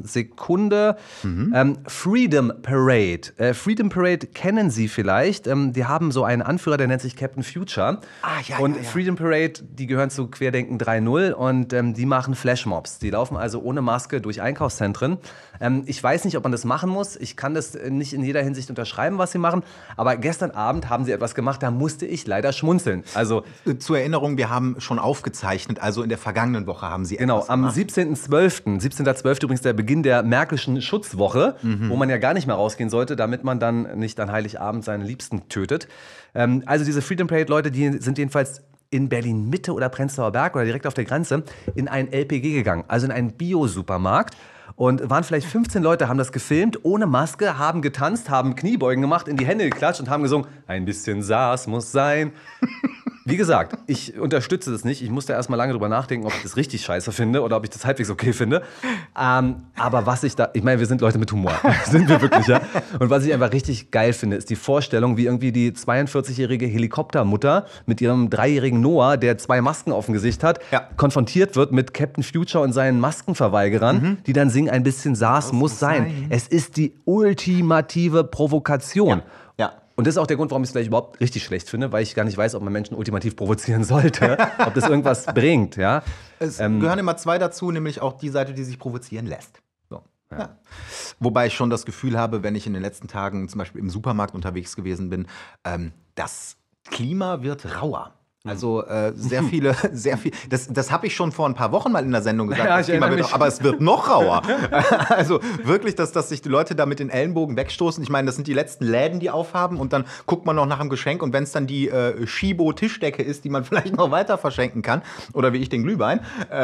Freedom Parade. Freedom Parade kennen Sie vielleicht, die haben so einen Anführer, der nennt sich Captain Future und Freedom Parade, die gehören zu Querdenken 3.0 und die machen Flashmobs. Die laufen also ohne Maske durch Einkaufszentren. Ich weiß nicht, ob man das machen muss. Ich kann das nicht in jeder Hinsicht unterschreiben, was sie machen. Aber gestern Abend haben sie etwas gemacht, da musste ich leider schmunzeln. Also zur Erinnerung, wir haben schon aufgezeichnet, also in der vergangenen Woche haben sie etwas gemacht. Am 17.12. übrigens der Beginn der Märkischen Schutzwoche, wo man ja gar nicht mehr rausgehen sollte, damit man dann nicht an Heiligabend seine Liebsten tötet. Also diese Freedom Parade-Leute, die sind jedenfalls in Berlin-Mitte oder Prenzlauer Berg oder direkt auf der Grenze in einen LPG gegangen, also in einen Bio-Supermarkt. Und waren vielleicht 15 Leute, haben das gefilmt, ohne Maske, haben getanzt, haben Kniebeugen gemacht, in die Hände geklatscht und haben gesungen, ein bisschen SARS muss sein. Wie gesagt, ich unterstütze das nicht. Ich musste erst mal lange drüber nachdenken, ob ich das richtig scheiße finde oder ob ich das halbwegs okay finde. Aber was ich meine, wir sind Leute mit Humor. Sind wir wirklich, ja? Und was ich einfach richtig geil finde, ist die Vorstellung, wie irgendwie die 42-jährige Helikoptermutter mit ihrem 3-jährigen Noah, der 2 Masken auf dem Gesicht hat, konfrontiert wird mit Captain Future und seinen Maskenverweigerern, die dann singen, ein bisschen SARS muss sein. Es ist die ultimative Provokation. Ja. Und das ist auch der Grund, warum ich es vielleicht überhaupt richtig schlecht finde, weil ich gar nicht weiß, ob man Menschen ultimativ provozieren sollte, ob das irgendwas bringt. Ja? Es gehören immer 2 dazu, nämlich auch die Seite, die sich provozieren lässt. So. Ja. Wobei ich schon das Gefühl habe, wenn ich in den letzten Tagen zum Beispiel im Supermarkt unterwegs gewesen bin, das Klima wird rauer. Also sehr viel. Das habe ich schon vor ein paar Wochen mal in der Sendung gesagt. Aber es wird noch rauer. Also wirklich, dass sich die Leute da mit den Ellenbogen wegstoßen. Ich meine, das sind die letzten Läden, die aufhaben. Und dann guckt man noch nach dem Geschenk. Und wenn es dann die Schibo-Tischdecke ist, die man vielleicht noch weiter verschenken kann, oder wie ich den Glühwein,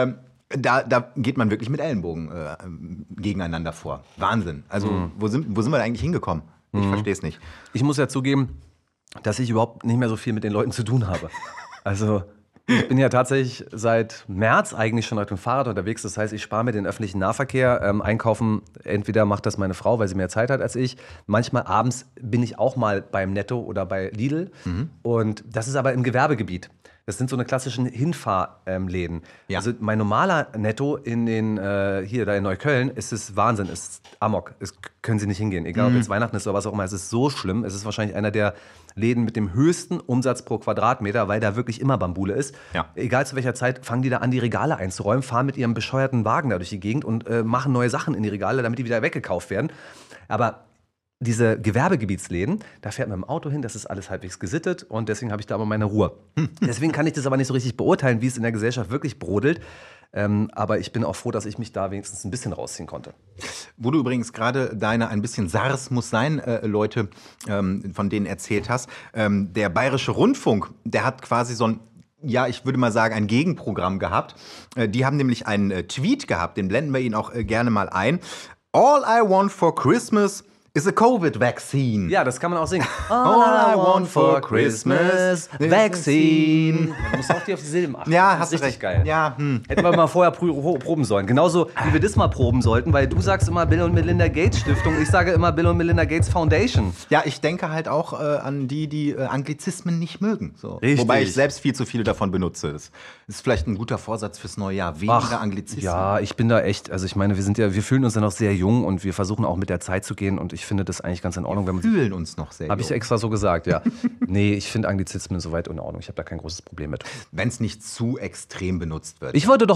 da geht man wirklich mit Ellenbogen gegeneinander vor. Wahnsinn. Also wo sind wir da eigentlich hingekommen? Ich verstehe es nicht. Ich muss ja zugeben, dass ich überhaupt nicht mehr so viel mit den Leuten zu tun habe. Also Ich bin ja tatsächlich seit März eigentlich schon auf dem Fahrrad unterwegs. Das heißt, ich spare mir den öffentlichen Nahverkehr. Einkaufen, entweder macht das meine Frau, weil sie mehr Zeit hat als ich. Manchmal abends bin ich auch mal beim Netto oder bei Lidl. Und das ist aber im Gewerbegebiet. Das sind so eine klassischen Hinfahrläden. Ja. Also mein normaler Netto in den hier da in Neukölln ist es Wahnsinn, ist Amok. Es können Sie nicht hingehen, egal ob jetzt Weihnachten ist oder was auch immer. Es ist so schlimm. Es ist wahrscheinlich einer der Läden mit dem höchsten Umsatz pro Quadratmeter, weil da wirklich immer Bambule ist. Ja. Egal zu welcher Zeit, fangen die da an, die Regale einzuräumen, fahren mit ihrem bescheuerten Wagen da durch die Gegend und machen neue Sachen in die Regale, damit die wieder weggekauft werden. Aber diese Gewerbegebietsläden, da fährt man im Auto hin, das ist alles halbwegs gesittet und deswegen habe ich da aber meine Ruhe. Deswegen kann ich das aber nicht so richtig beurteilen, wie es in der Gesellschaft wirklich brodelt. Aber ich bin auch froh, dass ich mich da wenigstens ein bisschen rausziehen konnte. Wo du übrigens gerade deine ein bisschen SARS muss sein Leute, von denen erzählt hast. Der Bayerische Rundfunk, der hat quasi so ein, ja, ich würde mal sagen, ein Gegenprogramm gehabt. Die haben nämlich einen Tweet gehabt, den blenden wir Ihnen auch gerne mal ein. All I want for Christmas is a COVID vaccine. Ja, das kann man auch singen. All I want for Christmas, vaccine. Du musst auch auf die Silben achten. Ja, das hast ist du richtig recht. geil. Ja, Hätten wir mal vorher proben sollen. Genauso wie wir das mal proben sollten, weil du sagst immer Bill und Melinda Gates Stiftung, ich sage immer Bill und Melinda Gates Foundation. Ja, ich denke halt auch an die Anglizismen nicht mögen. So. Richtig. Wobei ich selbst viel zu viele davon benutze. Das ist vielleicht ein guter Vorsatz fürs neue Jahr. Weniger Anglizismen. Ja, ich bin da echt, also ich meine, wir fühlen uns ja noch sehr jung und wir versuchen auch mit der Zeit zu gehen und ich finde das eigentlich ganz in Ordnung. Wir fühlen uns noch sehr jung. Habe ich extra so gesagt, ja. Nee, ich finde Anglizismen soweit in Ordnung. Ich habe da kein großes Problem mit. Wenn es nicht zu extrem benutzt wird. Ich wollte doch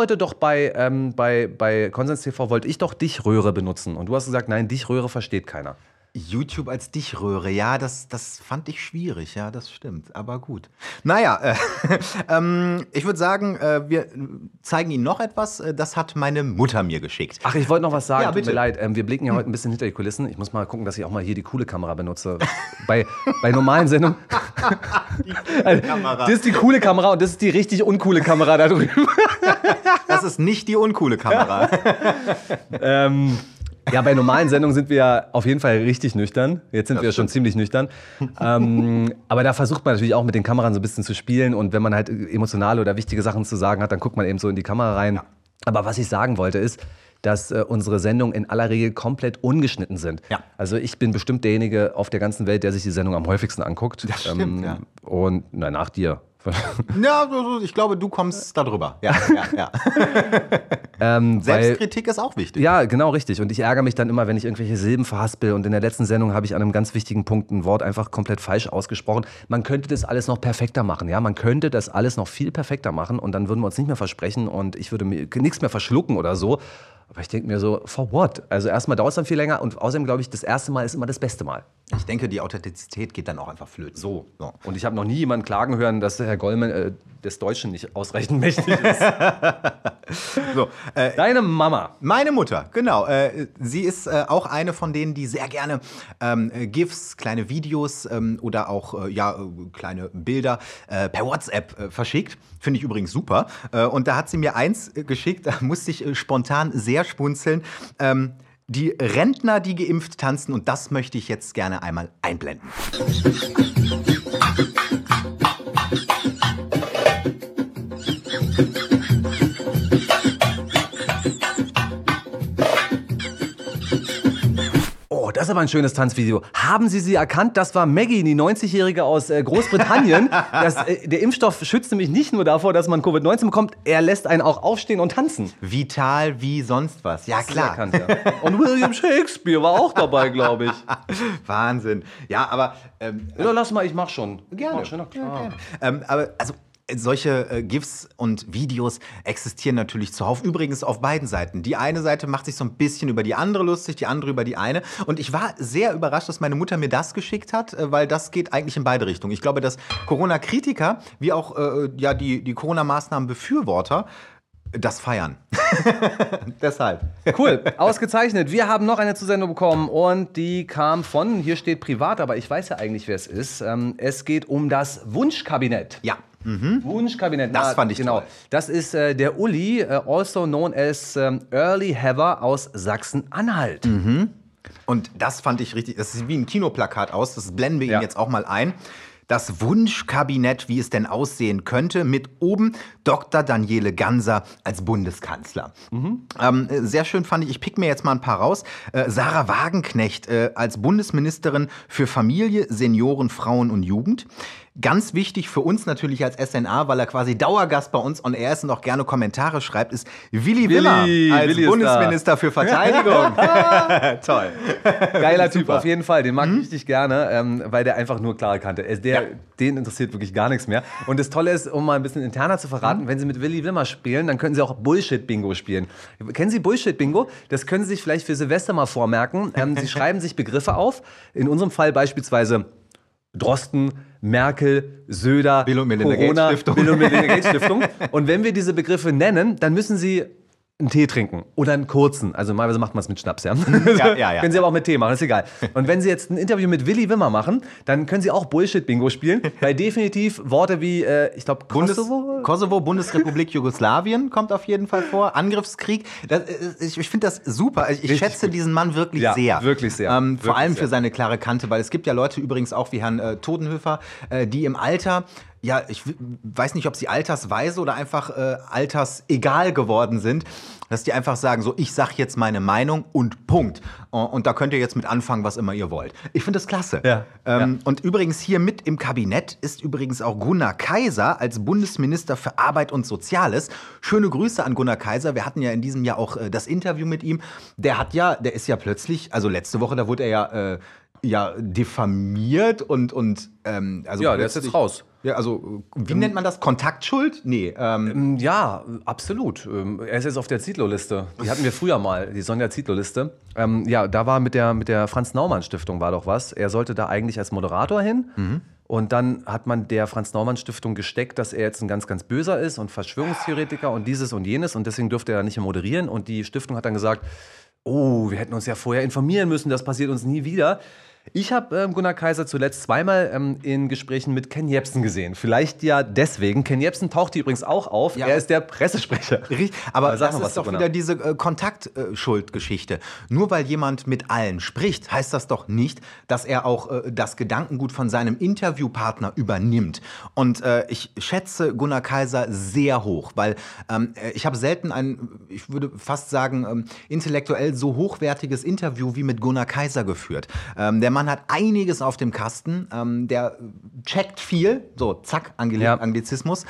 bei Konsens TV wollte ich doch Dichröhre benutzen. Und du hast gesagt, nein, Dichröhre versteht keiner. YouTube als Dichröhre, ja, das fand ich schwierig, ja, das stimmt, aber gut. Naja, ich würde sagen, wir zeigen Ihnen noch etwas, das hat meine Mutter mir geschickt. Ach, ich wollte noch was sagen, Ja, tut bitte. mir leid. Wir blicken ja heute ein bisschen hinter die Kulissen. Ich muss mal gucken, dass ich auch mal hier die coole Kamera benutze. bei normalen Sendungen. Kamera. Das ist die coole Kamera und das ist die richtig uncoole Kamera da drüben. Das ist nicht die uncoole Kamera. Ja, bei normalen Sendungen sind wir ja auf jeden Fall richtig nüchtern. Jetzt sind wir schon ziemlich nüchtern. Aber da versucht man natürlich auch mit den Kameran so ein bisschen zu spielen. Und wenn man halt emotionale oder wichtige Sachen zu sagen hat, dann guckt man eben so in die Kamera rein. Ja. Aber was ich sagen wollte ist, dass unsere Sendungen in aller Regel komplett ungeschnitten sind. Ja. Also ich bin bestimmt derjenige auf der ganzen Welt, der sich die Sendung am häufigsten anguckt. Das stimmt, ja. Und nach dir. Ja, ich glaube, du kommst da drüber. Ja. Selbstkritik ist auch wichtig. Ja, genau, richtig. Und ich ärgere mich dann immer, wenn ich irgendwelche Silben verhaspel. Und in der letzten Sendung habe ich an einem ganz wichtigen Punkt ein Wort einfach komplett falsch ausgesprochen. Man könnte das alles noch perfekter machen. Ja? Man könnte das alles noch viel perfekter machen. Und dann würden wir uns nicht mehr versprechen. Und ich würde mir nichts mehr verschlucken oder so. Aber ich denke mir so, for what? Also erstmal dauert es dann viel länger. Und außerdem glaube ich, das erste Mal ist immer das beste Mal. Ich denke, die Authentizität geht dann auch einfach flöten. So. Und ich habe noch nie jemanden klagen hören, dass der Herr Gollmann des Deutschen nicht ausreichend mächtig ist. So, deine Mama. Meine Mutter, genau. Sie ist auch eine von denen, die sehr gerne GIFs, kleine Videos oder auch kleine Bilder per WhatsApp verschickt. Finde ich übrigens super. Und da hat sie mir eins geschickt, da musste ich spontan sehr schmunzeln. Die Rentner, die geimpft tanzen, und das möchte ich jetzt gerne einmal einblenden. Oh, das ist aber ein schönes Tanzvideo. Haben Sie erkannt? Das war Maggie, die 90-Jährige aus Großbritannien. Der Impfstoff schützt nämlich nicht nur davor, dass man Covid-19 bekommt, er lässt einen auch aufstehen und tanzen. Vital wie sonst was. Ja, klar. Erkannt, ja. Und William Shakespeare war auch dabei, glaube ich. Wahnsinn. Ja, aber... Oder lass mal, ich mach schon. Gerne. Ich mach schon, klar. Aber also... Solche GIFs und Videos existieren natürlich zuhauf. Übrigens auf beiden Seiten. Die eine Seite macht sich so ein bisschen über die andere lustig, die andere über die eine. Und ich war sehr überrascht, dass meine Mutter mir das geschickt hat, weil das geht eigentlich in beide Richtungen. Ich glaube, dass Corona-Kritiker wie auch die Corona-Maßnahmen-Befürworter das feiern. Deshalb. Cool, ausgezeichnet. Wir haben noch eine Zusendung bekommen und die kam von, hier steht privat, aber ich weiß ja eigentlich, wer es ist. Es geht um das Wunschkabinett. Ja. Wunschkabinett. Das fand ich toll. Das ist der Uli, also known as Early Heather aus Sachsen-Anhalt. Und das fand ich richtig, das sieht wie ein Kinoplakat aus, das blenden wir Ihnen jetzt auch mal ein. Das Wunschkabinett, wie es denn aussehen könnte, mit oben Dr. Daniele Ganser als Bundeskanzler. Sehr schön fand ich pick mir jetzt mal ein paar raus. Sarah Wagenknecht als Bundesministerin für Familie, Senioren, Frauen und Jugend. Ganz wichtig für uns natürlich als SNA, weil er quasi Dauergast bei uns on air ist und auch gerne Kommentare schreibt, ist Willi Wimmer als Bundesminister für Verteidigung. Toll. Geiler Typ, auf jeden Fall. Den mag ich richtig gerne, weil der einfach nur klare Kante ist. Den interessiert wirklich gar nichts mehr. Und das Tolle ist, um mal ein bisschen interner zu verraten, wenn Sie mit Willi Wimmer spielen, dann können Sie auch Bullshit-Bingo spielen. Kennen Sie Bullshit-Bingo? Das können Sie sich vielleicht für Silvester mal vormerken. Sie schreiben sich Begriffe auf. In unserem Fall beispielsweise Drosten, Merkel, Söder, Bill und Melinda Corona, Gates Stiftung. Bill und Melinda Gates Stiftung. Und wenn wir diese Begriffe nennen, dann müssen Sie einen Tee trinken oder einen kurzen. Also normalerweise macht man es mit Schnaps, ja. Ja. Können Sie aber auch mit Tee machen, ist egal. Und wenn Sie jetzt ein Interview mit Willi Wimmer machen, dann können Sie auch Bullshit-Bingo spielen, weil definitiv Worte wie, ich glaube, Kosovo, Bundesrepublik Jugoslawien kommt auf jeden Fall vor. Angriffskrieg. Ich finde das super. Ich schätze diesen Mann wirklich sehr. Wirklich sehr. Vor allem für seine klare Kante, weil es gibt ja Leute übrigens auch wie Herrn Todenhöfer, die im Alter ich weiß nicht, ob sie altersweise oder einfach altersegal geworden sind, dass die einfach sagen, so, ich sag jetzt meine Meinung und Punkt. Und da könnt ihr jetzt mit anfangen, was immer ihr wollt. Ich finde das klasse. Und übrigens hier mit im Kabinett ist übrigens auch Gunnar Kaiser als Bundesminister für Arbeit und Soziales. Schöne Grüße an Gunnar Kaiser. Wir hatten ja in diesem Jahr auch das Interview mit ihm. Der ist ja plötzlich, also letzte Woche, da wurde er diffamiert und der ist jetzt raus. Ja, also, wie nennt man das? Kontaktschuld? Nee. Ja, absolut. Er ist jetzt auf der Zietlow-Liste. Die hatten wir früher mal, die Sonja Zietlow-Liste. Da war mit der Franz-Naumann-Stiftung war doch was. Er sollte da eigentlich als Moderator hin. Und dann hat man der Franz-Naumann-Stiftung gesteckt, dass er jetzt ein ganz, ganz Böser ist und Verschwörungstheoretiker und dieses und jenes. Und deswegen dürfte er nicht mehr moderieren. Und die Stiftung hat dann gesagt, wir hätten uns ja vorher informieren müssen, das passiert uns nie wieder. Ich habe Gunnar Kaiser zuletzt zweimal in Gesprächen mit Ken Jebsen gesehen. Vielleicht ja deswegen. Ken Jebsen taucht hier übrigens auch auf. Ja. Er ist der Pressesprecher. Richtig, aber das ist doch wieder diese Kontaktschuldgeschichte. Nur weil jemand mit allen spricht, heißt das doch nicht, dass er auch das Gedankengut von seinem Interviewpartner übernimmt. Und ich schätze Gunnar Kaiser sehr hoch, weil ich habe selten ich würde fast sagen, intellektuell so hochwertiges Interview wie mit Gunnar Kaiser geführt. Der Mann hat einiges auf dem Kasten, der checkt viel, so zack, Anglizismus.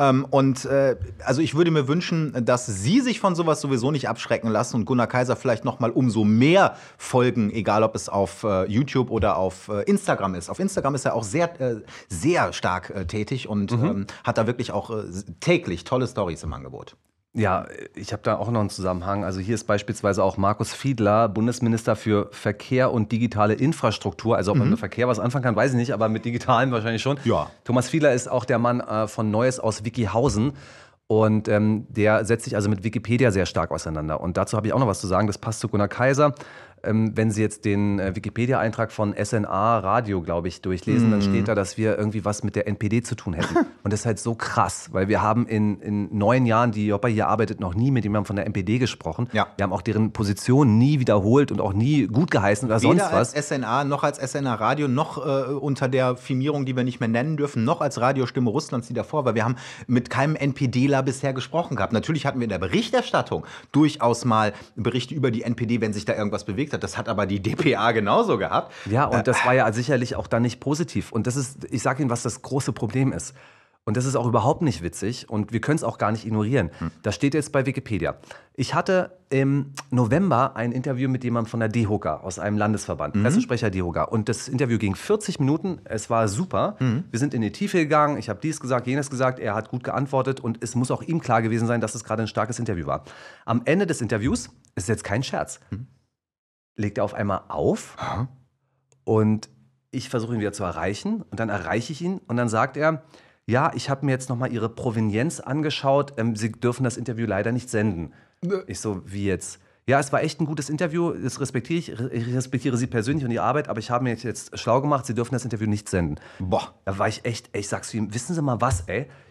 Also ich würde mir wünschen, dass Sie sich von sowas sowieso nicht abschrecken lassen und Gunnar Kaiser vielleicht noch mal umso mehr folgen, egal ob es auf YouTube oder auf Instagram ist. Auf Instagram ist er auch sehr, sehr stark tätig und hat da wirklich auch täglich tolle Storys im Angebot. Ja, ich habe da auch noch einen Zusammenhang. Also hier ist beispielsweise auch Markus Fiedler, Bundesminister für Verkehr und digitale Infrastruktur. Also ob man mit Verkehr was anfangen kann, weiß ich nicht, aber mit Digitalen wahrscheinlich schon. Ja. Thomas Fiedler ist auch der Mann von Neues aus Wikihausen. Und der setzt sich also mit Wikipedia sehr stark auseinander. Und dazu habe ich auch noch was zu sagen. Das passt zu Gunnar Kaiser. Wenn Sie jetzt den Wikipedia-Eintrag von SNA Radio, glaube ich, durchlesen, dann steht da, dass wir irgendwie was mit der NPD zu tun hätten. Und das ist halt so krass, weil wir haben in 9 Jahren, die Joppa hier arbeitet, noch nie mit jemandem von der NPD gesprochen. Ja. Wir haben auch deren Position nie wiederholt und auch nie gut geheißen oder sonst was. Weder als SNA, noch als SNA Radio, noch unter der Firmierung, die wir nicht mehr nennen dürfen, noch als Radiostimme Russlands, die davor war. Wir haben mit keinem NPDler bisher gesprochen gehabt. Natürlich hatten wir in der Berichterstattung durchaus mal Berichte über die NPD, wenn sich da irgendwas bewegt hat. Das hat aber die dpa genauso gehabt. Ja, und das war ja sicherlich auch dann nicht positiv. Und das ist, ich sage Ihnen, was das große Problem ist. Und das ist auch überhaupt nicht witzig und wir können es auch gar nicht ignorieren. Das steht jetzt bei Wikipedia. Ich hatte im November ein Interview mit jemandem von der DEHOGA aus einem Landesverband, Pressesprecher DEHOGA. Und das Interview ging 40 Minuten, es war super. Wir sind in die Tiefe gegangen, ich habe dies gesagt, jenes gesagt, er hat gut geantwortet und es muss auch ihm klar gewesen sein, dass es gerade ein starkes Interview war. Am Ende des Interviews, ist jetzt kein Scherz, legt er auf einmal auf und ich versuche ihn wieder zu erreichen und dann erreiche ich ihn und dann sagt er, ja, ich habe mir jetzt nochmal Ihre Provenienz angeschaut, Sie dürfen das Interview leider nicht senden. Ich so, wie jetzt? Ja, es war echt ein gutes Interview, das respektiere ich respektiere Sie persönlich und Ihre Arbeit, aber ich habe mir jetzt schlau gemacht, Sie dürfen das Interview nicht senden. Boah. Da war ich echt, ich sag's ihm, wissen Sie mal was, ey?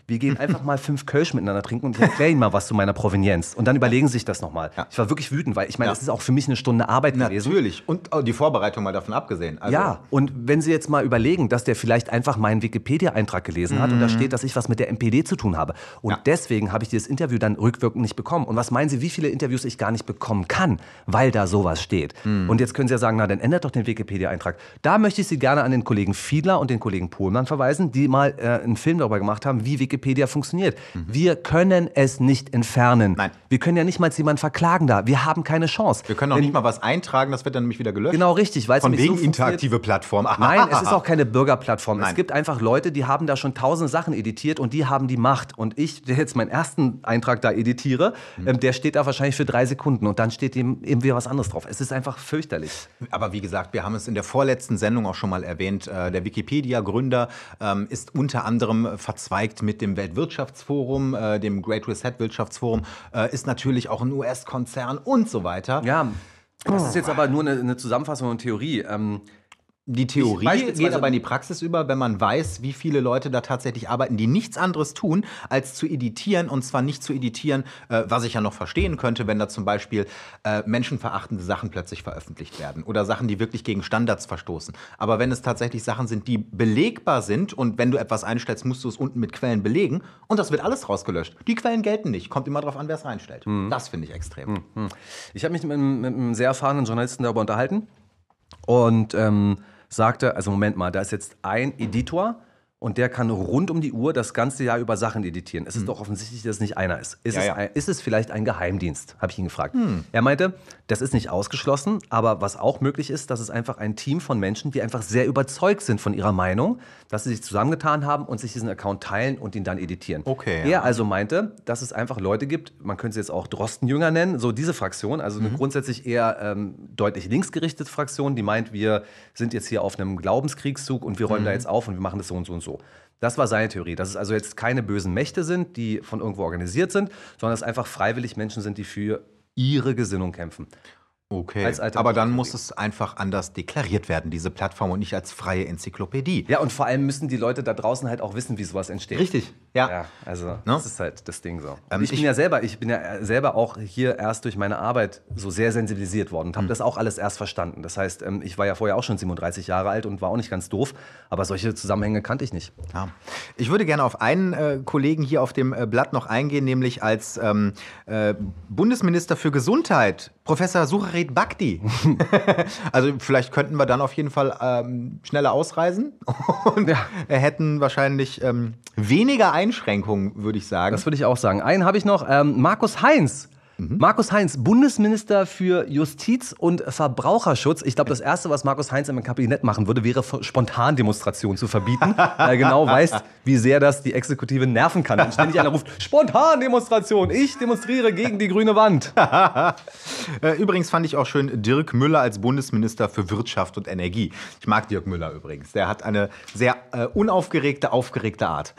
wir gehen einfach mal 5 Kölsch miteinander trinken und ich erkläre Ihnen mal was zu meiner Provenienz. Und dann überlegen Sie sich das nochmal. Ja. Ich war wirklich wütend, weil ich meine, das ist auch für mich eine Stunde Arbeit gewesen. Natürlich. Und die Vorbereitung mal davon abgesehen. Also ja, und wenn Sie jetzt mal überlegen, dass der vielleicht einfach meinen Wikipedia-Eintrag gelesen hat und da steht, dass ich was mit der NPD zu tun habe. Und deswegen habe ich dieses Interview dann rückwirkend nicht bekommen. Und was meinen Sie, wie viele Interviews ich gar nicht bekommen kann, weil da sowas steht? Und jetzt können Sie ja sagen, na, dann ändert doch den Wikipedia-Eintrag. Da möchte ich Sie gerne an den Kollegen Fiedler und den Kollegen Pohlmann verweisen, die mal einen Film darüber gemacht haben, wie Wikipedia funktioniert. Wir können es nicht entfernen. Nein. Wir können ja nicht mal jemanden verklagen da. Wir haben keine Chance. Wir können auch nicht mal was eintragen, das wird dann nämlich wieder gelöscht. Genau, richtig. Weil Von es wegen so interaktive Plattform. Nein, es ist auch keine Bürgerplattform. Nein. Es gibt einfach Leute, die haben da schon 1000 Sachen editiert und die haben die Macht. Und ich, der jetzt meinen ersten Eintrag da editiere, der steht da wahrscheinlich für 3 Sekunden und dann steht eben wieder was anderes drauf. Es ist einfach fürchterlich. Aber wie gesagt, wir haben es in der vorletzten Sendung auch schon mal erwähnt. Der Wikipedia-Gründer ist unter anderem verzweigt mit dem Weltwirtschaftsforum, dem Great Reset-Wirtschaftsforum, ist natürlich auch ein US-Konzern und so weiter. Ja, das ist jetzt aber nur eine Zusammenfassung und Theorie. Die Theorie geht aber in die Praxis über, wenn man weiß, wie viele Leute da tatsächlich arbeiten, die nichts anderes tun, als zu editieren. Und zwar nicht zu editieren, was ich ja noch verstehen könnte, wenn da zum Beispiel menschenverachtende Sachen plötzlich veröffentlicht werden oder Sachen, die wirklich gegen Standards verstoßen. Aber wenn es tatsächlich Sachen sind, die belegbar sind und wenn du etwas einstellst, musst du es unten mit Quellen belegen und das wird alles rausgelöscht. Die Quellen gelten nicht. Kommt immer drauf an, wer es reinstellt. Das finde ich extrem. Ich habe mich mit einem sehr erfahrenen Journalisten darüber unterhalten und sagte, also Moment mal, da ist jetzt ein Editor und der kann rund um die Uhr das ganze Jahr über Sachen editieren. Es ist doch offensichtlich, dass es nicht einer ist. Ist es vielleicht ein Geheimdienst? Habe ich ihn gefragt. Er meinte, das ist nicht ausgeschlossen, aber was auch möglich ist, dass es einfach ein Team von Menschen, die einfach sehr überzeugt sind von ihrer Meinung, dass sie sich zusammengetan haben und sich diesen Account teilen und ihn dann editieren. Okay, er also meinte, dass es einfach Leute gibt, man könnte sie jetzt auch Drostenjünger nennen, so diese Fraktion, also eine grundsätzlich eher deutlich linksgerichtete Fraktion, die meint, wir sind jetzt hier auf einem Glaubenskriegszug und wir räumen da jetzt auf und wir machen das so und so und so. Das war seine Theorie, dass es also jetzt keine bösen Mächte sind, die von irgendwo organisiert sind, sondern dass es einfach freiwillig Menschen sind, die für ihre Gesinnung kämpfen. Okay, aber dann muss es einfach anders deklariert werden, diese Plattform, und nicht als freie Enzyklopädie. Ja, und vor allem müssen die Leute da draußen halt auch wissen, wie sowas entsteht. Richtig, ja. Also das ist halt das Ding so. Ich bin ja selber auch hier erst durch meine Arbeit so sehr sensibilisiert worden und habe das auch alles erst verstanden. Das heißt, ich war ja vorher auch schon 37 Jahre alt und war auch nicht ganz doof, aber solche Zusammenhänge kannte ich nicht. Ja. Ich würde gerne auf einen Kollegen hier auf dem Blatt noch eingehen, nämlich als Bundesminister für Gesundheit, Professor Sucharit Bhakdi. Also vielleicht könnten wir dann auf jeden Fall schneller ausreisen und hätten wahrscheinlich weniger Einschränkungen, würde ich sagen. Das würde ich auch sagen. Einen habe ich noch, Markus Heinz. Markus Heinz, Bundesminister für Justiz und Verbraucherschutz. Ich glaube, das Erste, was Markus Heinz im Kabinett machen würde, wäre Spontandemonstrationen zu verbieten. Weil er genau weiß, wie sehr das die Exekutive nerven kann. Wenn ständig einer ruft, Spontandemonstration, ich demonstriere gegen die grüne Wand. Übrigens fand ich auch schön Dirk Müller als Bundesminister für Wirtschaft und Energie. Ich mag Dirk Müller übrigens. Der hat eine sehr unaufgeregte, aufgeregte Art.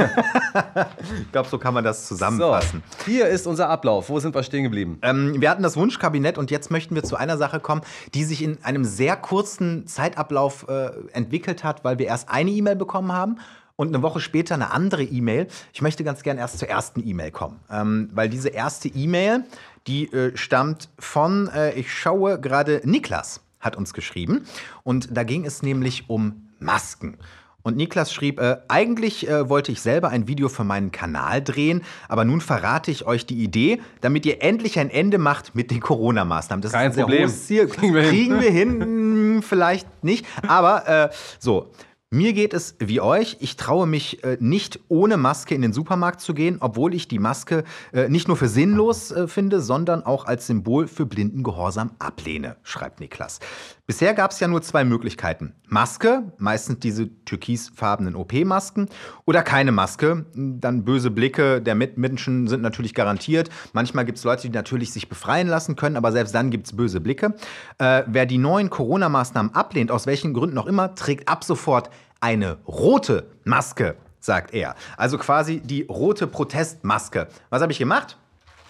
Ich glaube, so kann man das zusammenfassen. So, hier ist unser Ablauf. Wo sind wir stehen geblieben? Wir hatten das Wunschkabinett und jetzt möchten wir zu einer Sache kommen, die sich in einem sehr kurzen Zeitablauf entwickelt hat, weil wir erst eine E-Mail bekommen haben und eine Woche später eine andere E-Mail. Ich möchte ganz gern erst zur ersten E-Mail kommen, weil diese erste E-Mail, die stammt von, ich schaue gerade, Niklas hat uns geschrieben und da ging es nämlich um Masken. Und Niklas schrieb, eigentlich wollte ich selber ein Video für meinen Kanal drehen, aber nun verrate ich euch die Idee, damit ihr endlich ein Ende macht mit den Corona-Maßnahmen. Das Kein ist ein Problem. sehr hohes Ziel. Kriegen wir hin, vielleicht nicht. Aber so. Mir geht es wie euch. Ich traue mich nicht ohne Maske in den Supermarkt zu gehen, obwohl ich die Maske nicht nur für sinnlos finde, sondern auch als Symbol für blinden Gehorsam ablehne, schreibt Niklas. Bisher gab es ja nur 2 Möglichkeiten. Maske, meistens diese türkisfarbenen OP-Masken, oder keine Maske. Dann böse Blicke der Mitmenschen sind natürlich garantiert. Manchmal gibt es Leute, die natürlich sich befreien lassen können, aber selbst dann gibt es böse Blicke. Wer die neuen Corona-Maßnahmen ablehnt, aus welchen Gründen auch immer, trägt ab sofort eine rote Maske, sagt er. Also quasi die rote Protestmaske. Was habe ich gemacht?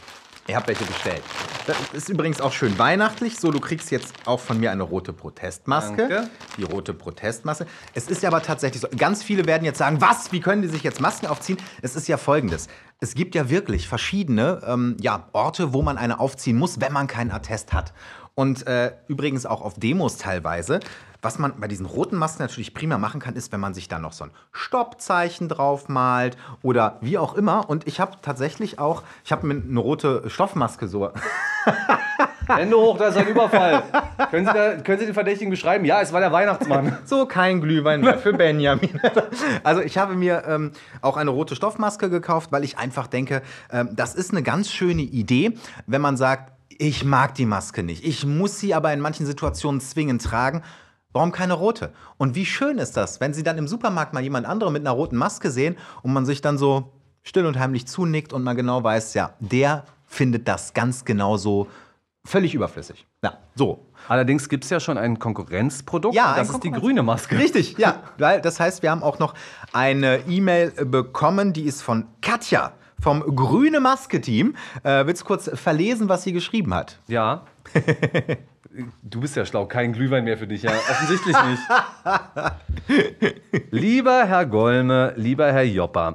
Ihr habt welche bestellt. Das ist übrigens auch schön weihnachtlich. So, du kriegst jetzt auch von mir eine rote Protestmaske. Danke. Die rote Protestmaske. Es ist ja aber tatsächlich so, ganz viele werden jetzt sagen, was, wie können die sich jetzt Masken aufziehen? Es ist ja Folgendes. Es gibt ja wirklich verschiedene Orte, wo man eine aufziehen muss, wenn man keinen Attest hat. Und übrigens auch auf Demos teilweise. Was man bei diesen roten Masken natürlich prima machen kann, ist, wenn man sich da noch so ein Stoppzeichen drauf malt oder wie auch immer. Und ich habe tatsächlich auch, mir eine rote Stoffmaske so. Hände hoch, das ist ein Überfall. Können Sie den Verdächtigen beschreiben? Ja, es war der Weihnachtsmann. So, kein Glühwein mehr für Benjamin. Also ich habe mir auch eine rote Stoffmaske gekauft, weil ich einfach denke, das ist eine ganz schöne Idee, wenn man sagt, ich mag die Maske nicht. Ich muss sie aber in manchen Situationen zwingend tragen. Warum keine rote? Und wie schön ist das, wenn Sie dann im Supermarkt mal jemand anderen mit einer roten Maske sehen und man sich dann so still und heimlich zunickt und man genau weiß, ja, der findet das ganz genauso völlig überflüssig. Ja, so. Allerdings gibt es ja schon ein Konkurrenzprodukt. Ja, das ist die grüne Maske. Richtig, ja. Weil das heißt, wir haben auch noch eine E-Mail bekommen, die ist von Katja vom Grüne Maske-Team. Willst du kurz verlesen, was sie geschrieben hat? Ja. Du bist ja schlau, kein Glühwein mehr für dich, ja? Offensichtlich nicht. Lieber Herr Golme, lieber Herr Joppa,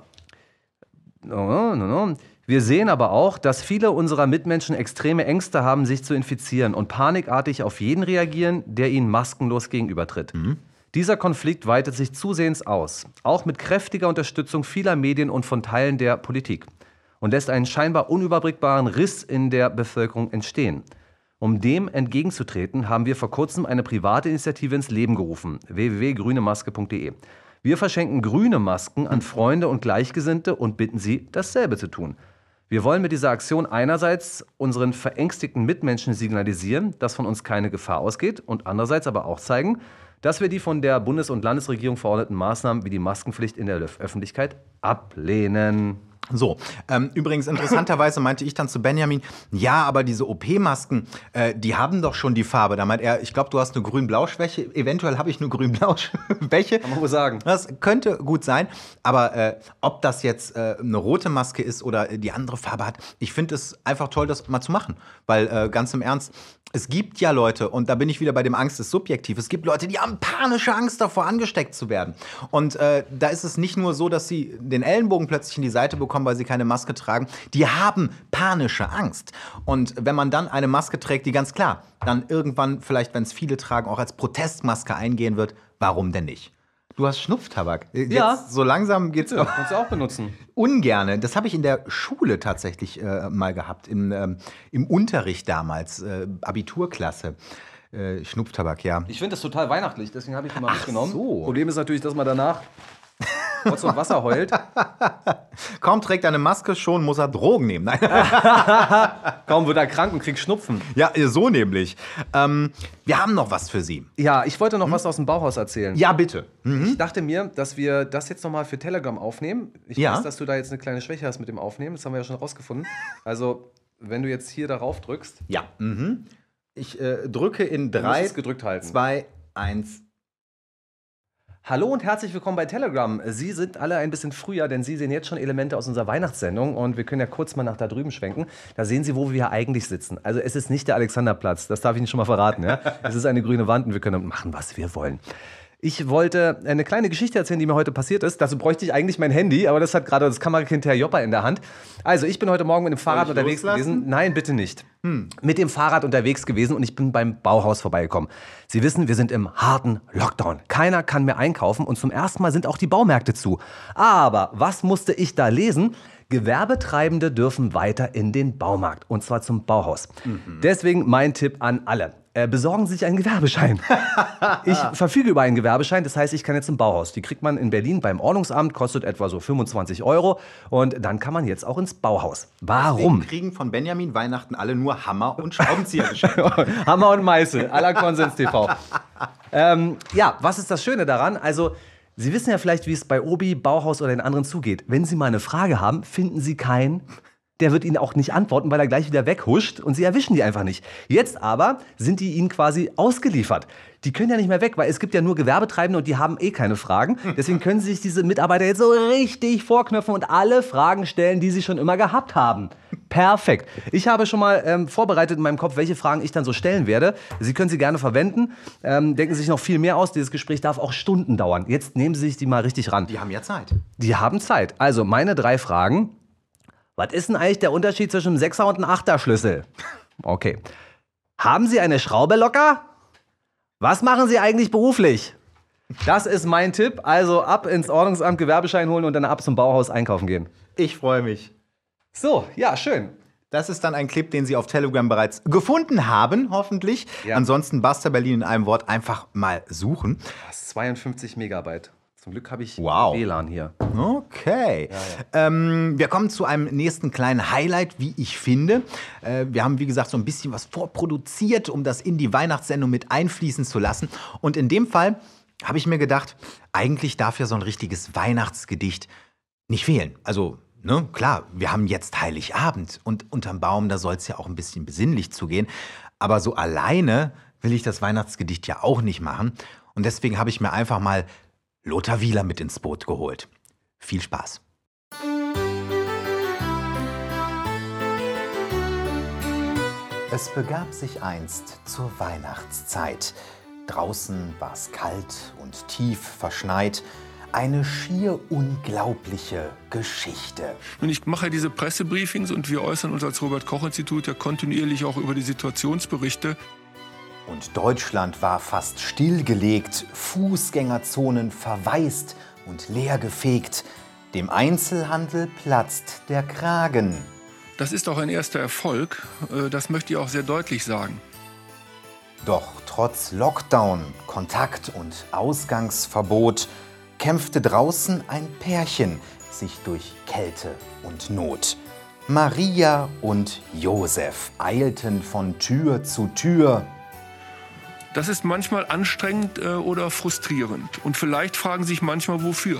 wir sehen aber auch, dass viele unserer Mitmenschen extreme Ängste haben, sich zu infizieren und panikartig auf jeden reagieren, der ihnen maskenlos gegenübertritt. Dieser Konflikt weitet sich zusehends aus, auch mit kräftiger Unterstützung vieler Medien und von Teilen der Politik, und lässt einen scheinbar unüberbrückbaren Riss in der Bevölkerung entstehen. Um dem entgegenzutreten, haben wir vor kurzem eine private Initiative ins Leben gerufen, www.grünemaske.de. Wir verschenken grüne Masken an Freunde und Gleichgesinnte und bitten sie, dasselbe zu tun. Wir wollen mit dieser Aktion einerseits unseren verängstigten Mitmenschen signalisieren, dass von uns keine Gefahr ausgeht, und andererseits aber auch zeigen, dass wir die von der Bundes- und Landesregierung verordneten Maßnahmen wie die Maskenpflicht in der Öffentlichkeit ablehnen. So, übrigens interessanterweise meinte ich dann zu Benjamin, ja, aber diese OP-Masken, die haben doch schon die Farbe. Da meint er, ich glaube, du hast eine Grün-Blau-Schwäche, eventuell habe ich eine Grün-Blau-Schwäche. Kann man wohl sagen. Das könnte gut sein, aber ob das jetzt eine rote Maske ist oder die andere Farbe hat, ich finde es einfach toll, das mal zu machen. Weil ganz im Ernst, es gibt ja Leute, und da bin ich wieder bei dem Angst ist subjektiv, es gibt Leute, die haben panische Angst davor, angesteckt zu werden. Und da ist es nicht nur so, dass sie den Ellenbogen plötzlich in die Seite bekommen, weil sie keine Maske tragen. Die haben panische Angst. Und wenn man dann eine Maske trägt, die ganz klar dann irgendwann, vielleicht wenn es viele tragen, auch als Protestmaske eingehen wird, warum denn nicht? Du hast Schnupftabak. Ja. Jetzt, so langsam geht's Ja, kannst du auch benutzen. Ungerne. Das habe ich in der Schule tatsächlich mal gehabt, im Unterricht damals, Abiturklasse. Schnupftabak, ja. Ich finde das total weihnachtlich, deswegen habe ich den mal mitgenommen. So. Problem ist natürlich, dass man danach Rotz und Wasser heult. Kaum trägt er eine Maske, schon muss er Drogen nehmen. Nein. Kaum wird er krank und kriegt Schnupfen. Ja, so nämlich. Wir haben noch was für Sie. Ja, ich wollte noch was aus dem Bauhaus erzählen. Ja, bitte. Ich dachte mir, dass wir das jetzt nochmal für Telegram aufnehmen. Ich Ja. weiß, dass du da jetzt eine kleine Schwäche hast mit dem Aufnehmen. Das haben wir ja schon rausgefunden. Also, wenn du jetzt hier darauf drückst. Ja. Ich drücke in Du musst 3, es gedrückt halten. 2, 1. Hallo und herzlich willkommen bei Telegram. Sie sind alle ein bisschen früher, denn Sie sehen jetzt schon Elemente aus unserer Weihnachtssendung und wir können ja kurz mal nach da drüben schwenken. Da sehen Sie, wo wir eigentlich sitzen. Also es ist nicht der Alexanderplatz, das darf ich Ihnen schon mal verraten. Ja? Es ist eine grüne Wand und wir können machen, was wir wollen. Ich wollte eine kleine Geschichte erzählen, die mir heute passiert ist. Dazu bräuchte ich eigentlich mein Handy, aber das hat gerade das Kamerakind Herr Joppa in der Hand. Also, ich bin heute Morgen mit dem Fahrrad unterwegs gewesen. Nein, bitte nicht. Mit dem Fahrrad unterwegs gewesen und ich bin beim Bauhaus vorbeigekommen. Sie wissen, wir sind im harten Lockdown. Keiner kann mehr einkaufen und zum ersten Mal sind auch die Baumärkte zu. Aber was musste ich da lesen? Gewerbetreibende dürfen weiter in den Baumarkt und zwar zum Bauhaus. Deswegen mein Tipp an alle. Besorgen Sie sich einen Gewerbeschein. Ich verfüge über einen Gewerbeschein, das heißt, ich kann jetzt zum Bauhaus. Die kriegt man in Berlin beim Ordnungsamt, kostet etwa so 25 € und dann kann man jetzt auch ins Bauhaus. Warum? Wir kriegen von Benjamin Weihnachten alle nur Hammer und Schraubenzieher geschenkt. Hammer und Meißel, à la Konsens TV. Ja, was ist das Schöne daran? Also, Sie wissen ja vielleicht, wie es bei Obi, Bauhaus oder den anderen zugeht. Wenn Sie mal eine Frage haben, finden Sie keinen. Der wird Ihnen auch nicht antworten, weil er gleich wieder weghuscht und Sie erwischen die einfach nicht. Jetzt aber sind die Ihnen quasi ausgeliefert. Die können ja nicht mehr weg, weil es gibt ja nur Gewerbetreibende und die haben eh keine Fragen. Deswegen können sich diese Mitarbeiter jetzt so richtig vorknöpfen und alle Fragen stellen, die sie schon immer gehabt haben. Perfekt. Ich habe schon mal vorbereitet in meinem Kopf, welche Fragen ich dann so stellen werde. Sie können sie gerne verwenden. Denken Sie sich noch viel mehr aus. Dieses Gespräch darf auch Stunden dauern. Jetzt nehmen Sie sich die mal richtig ran. Die haben ja Zeit. Die haben Zeit. Also meine 3 Fragen. Was ist denn eigentlich der Unterschied zwischen einem 6er und einem 8er Schlüssel? Okay. Haben Sie eine Schraube locker? Was machen Sie eigentlich beruflich? Das ist mein Tipp. Also ab ins Ordnungsamt, Gewerbeschein holen und dann ab zum Bauhaus einkaufen gehen. Ich freue mich. So, ja, schön. Das ist dann ein Clip, den Sie auf Telegram bereits gefunden haben, hoffentlich. Ja. Ansonsten Buster Berlin in einem Wort einfach mal suchen. Das ist 52 Megabyte. Zum Glück habe ich WLAN hier. Okay. Ja. Wir kommen zu einem nächsten kleinen Highlight, wie ich finde. Wir haben, wie gesagt, so ein bisschen was vorproduziert, um das in die Weihnachtssendung mit einfließen zu lassen. Und in dem Fall habe ich mir gedacht, eigentlich darf ja so ein richtiges Weihnachtsgedicht nicht fehlen. Also ne, klar, wir haben jetzt Heiligabend und unterm Baum, da soll es ja auch ein bisschen besinnlich zugehen. Aber so alleine will ich das Weihnachtsgedicht ja auch nicht machen. Und deswegen habe ich mir einfach mal Lothar Wieler mit ins Boot geholt. Viel Spaß. Es begab sich einst zur Weihnachtszeit. Draußen war's kalt und tief verschneit. Eine schier unglaubliche Geschichte. Und ich mache diese Pressebriefings und wir äußern uns als Robert-Koch-Institut ja kontinuierlich auch über die Situationsberichte. Und Deutschland war fast stillgelegt, Fußgängerzonen verwaist und leergefegt. Dem Einzelhandel platzt der Kragen. Das ist auch ein erster Erfolg, das möchte ich auch sehr deutlich sagen. Doch trotz Lockdown, Kontakt- und Ausgangsverbot kämpfte draußen ein Pärchen sich durch Kälte und Not. Maria und Josef eilten von Tür zu Tür. Das ist manchmal anstrengend oder frustrierend. Und vielleicht fragen sich manchmal, wofür.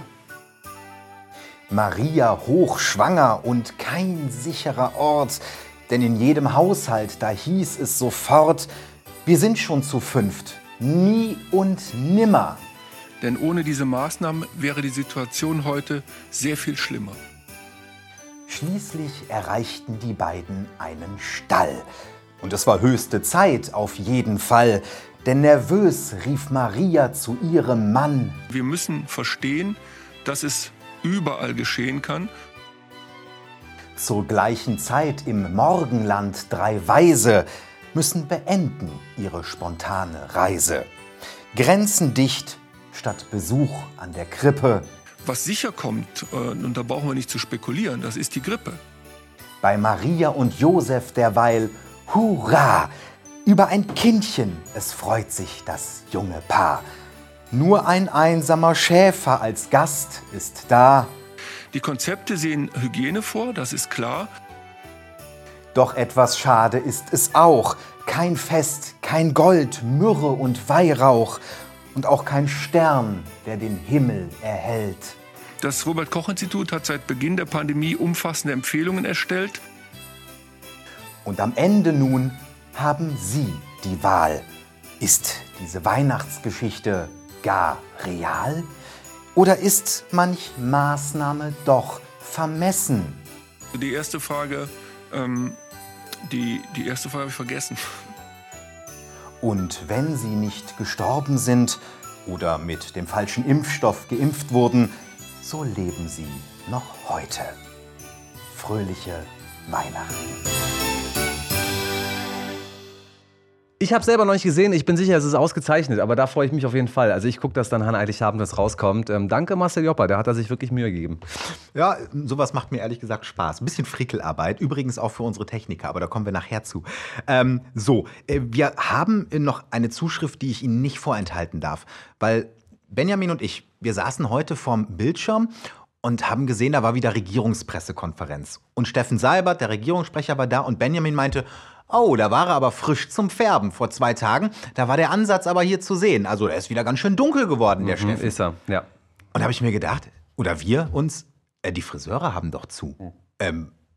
Maria hochschwanger und kein sicherer Ort. Denn in jedem Haushalt, da hieß es sofort, wir sind schon zu 5, nie und nimmer. Denn ohne diese Maßnahmen wäre die Situation heute sehr viel schlimmer. Schließlich erreichten die beiden einen Stall. Und es war höchste Zeit auf jeden Fall. Denn nervös rief Maria zu ihrem Mann: Wir müssen verstehen, dass es überall geschehen kann. Zur gleichen Zeit im Morgenland 3 Weise müssen beenden ihre spontane Reise. Grenzendicht statt Besuch an der Krippe. Was sicher kommt, und da brauchen wir nicht zu spekulieren, das ist die Grippe. Bei Maria und Josef derweil, hurra! Über ein Kindchen, es freut sich das junge Paar. Nur ein einsamer Schäfer als Gast ist da. Die Konzepte sehen Hygiene vor, das ist klar. Doch etwas schade ist es auch. Kein Fest, kein Gold, Myrrhe und Weihrauch. Und auch kein Stern, der den Himmel erhellt. Das Robert-Koch-Institut hat seit Beginn der Pandemie umfassende Empfehlungen erstellt. Und am Ende nun haben Sie die Wahl. Ist diese Weihnachtsgeschichte gar real? Oder ist manch Maßnahme doch vermessen? Die erste Frage, die erste Frage habe ich vergessen. Und wenn Sie nicht gestorben sind oder mit dem falschen Impfstoff geimpft wurden, so leben Sie noch heute. Fröhliche Weihnachten. Ich habe es selber noch nicht gesehen. Ich bin sicher, es ist ausgezeichnet. Aber da freue ich mich auf jeden Fall. Also ich gucke das dann an Heiligabend, wenn es rauskommt. Danke Marcel Joppa, der hat da sich wirklich Mühe gegeben. Ja, sowas macht mir ehrlich gesagt Spaß. Ein bisschen Frickelarbeit, übrigens auch für unsere Techniker, aber da kommen wir nachher zu. Wir haben noch eine Zuschrift, die ich Ihnen nicht vorenthalten darf. Weil Benjamin und ich, wir saßen heute vorm Bildschirm und haben gesehen, da war wieder Regierungspressekonferenz. Und Steffen Seibert, der Regierungssprecher, war da und Benjamin meinte: Oh, da war er aber frisch zum Färben vor 2 Tagen. Da war der Ansatz aber hier zu sehen. Also er ist wieder ganz schön dunkel geworden, der Steffen. Ist er, ja. Und da habe ich mir gedacht, oder wir uns, die Friseure haben doch zu.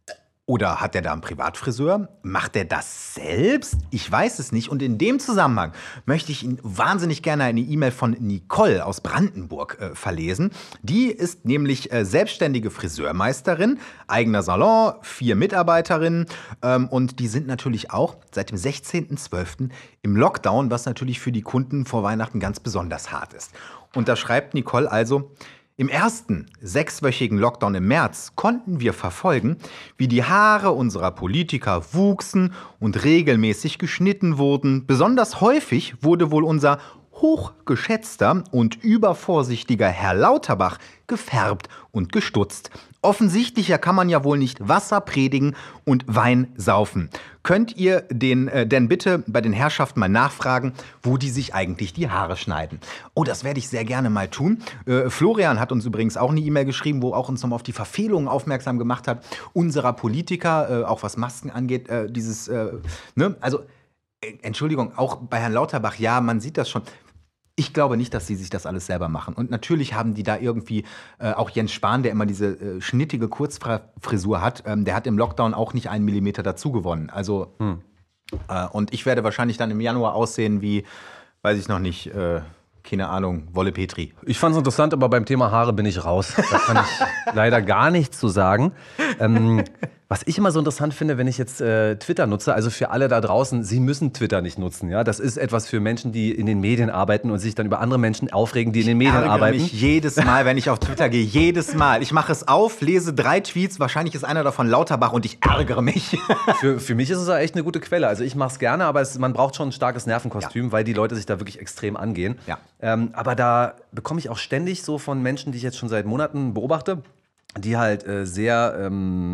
Oder hat er da einen Privatfriseur? Macht er das selbst? Ich weiß es nicht. Und in dem Zusammenhang möchte ich Ihnen wahnsinnig gerne eine E-Mail von Nicole aus Brandenburg verlesen. Die ist nämlich selbstständige Friseurmeisterin, eigener Salon, 4 Mitarbeiterinnen. Und die sind natürlich auch seit dem 16.12. im Lockdown, was natürlich für die Kunden vor Weihnachten ganz besonders hart ist. Und da schreibt Nicole also: Im ersten 6-wöchigen Lockdown im März konnten wir verfolgen, wie die Haare unserer Politiker wuchsen und regelmäßig geschnitten wurden. Besonders häufig wurde wohl unser hochgeschätzter und übervorsichtiger Herr Lauterbach gefärbt und gestutzt. Offensichtlicher kann man ja wohl nicht Wasser predigen und Wein saufen. Könnt ihr denn bitte bei den Herrschaften mal nachfragen, wo die sich eigentlich die Haare schneiden? Oh, das werde ich sehr gerne mal tun. Florian hat uns übrigens auch eine E-Mail geschrieben, wo auch uns nochmal auf die Verfehlungen aufmerksam gemacht hat, unserer Politiker, auch was Masken angeht, Also, Entschuldigung, auch bei Herrn Lauterbach, ja, man sieht das schon. Ich glaube nicht, dass sie sich das alles selber machen. Und natürlich haben die da irgendwie, auch Jens Spahn, der immer diese schnittige Kurzfrisur hat, der hat im Lockdown auch nicht 1 Millimeter dazu gewonnen. Also, und ich werde wahrscheinlich dann im Januar aussehen wie, weiß ich noch nicht, keine Ahnung, Wolle Petri. Ich fand es interessant, aber beim Thema Haare bin ich raus. Da kann ich leider gar nichts zu sagen. Was ich immer so interessant finde, wenn ich jetzt Twitter nutze, also für alle da draußen, Sie müssen Twitter nicht nutzen. Ja? Das ist etwas für Menschen, die in den Medien arbeiten und sich dann über andere Menschen aufregen, die in den Medien arbeiten. Ich ärgere mich jedes Mal, wenn ich auf Twitter gehe. Jedes Mal. Ich mache es auf, lese 3 Tweets, wahrscheinlich ist einer davon Lauterbach und ich ärgere mich. Für mich ist es echt eine gute Quelle. Also ich mache es gerne, aber man braucht schon ein starkes Nervenkostüm, weil die Leute sich da wirklich extrem angehen. Ja. Aber da bekomme ich auch ständig so von Menschen, die ich jetzt schon seit Monaten beobachte, die halt sehr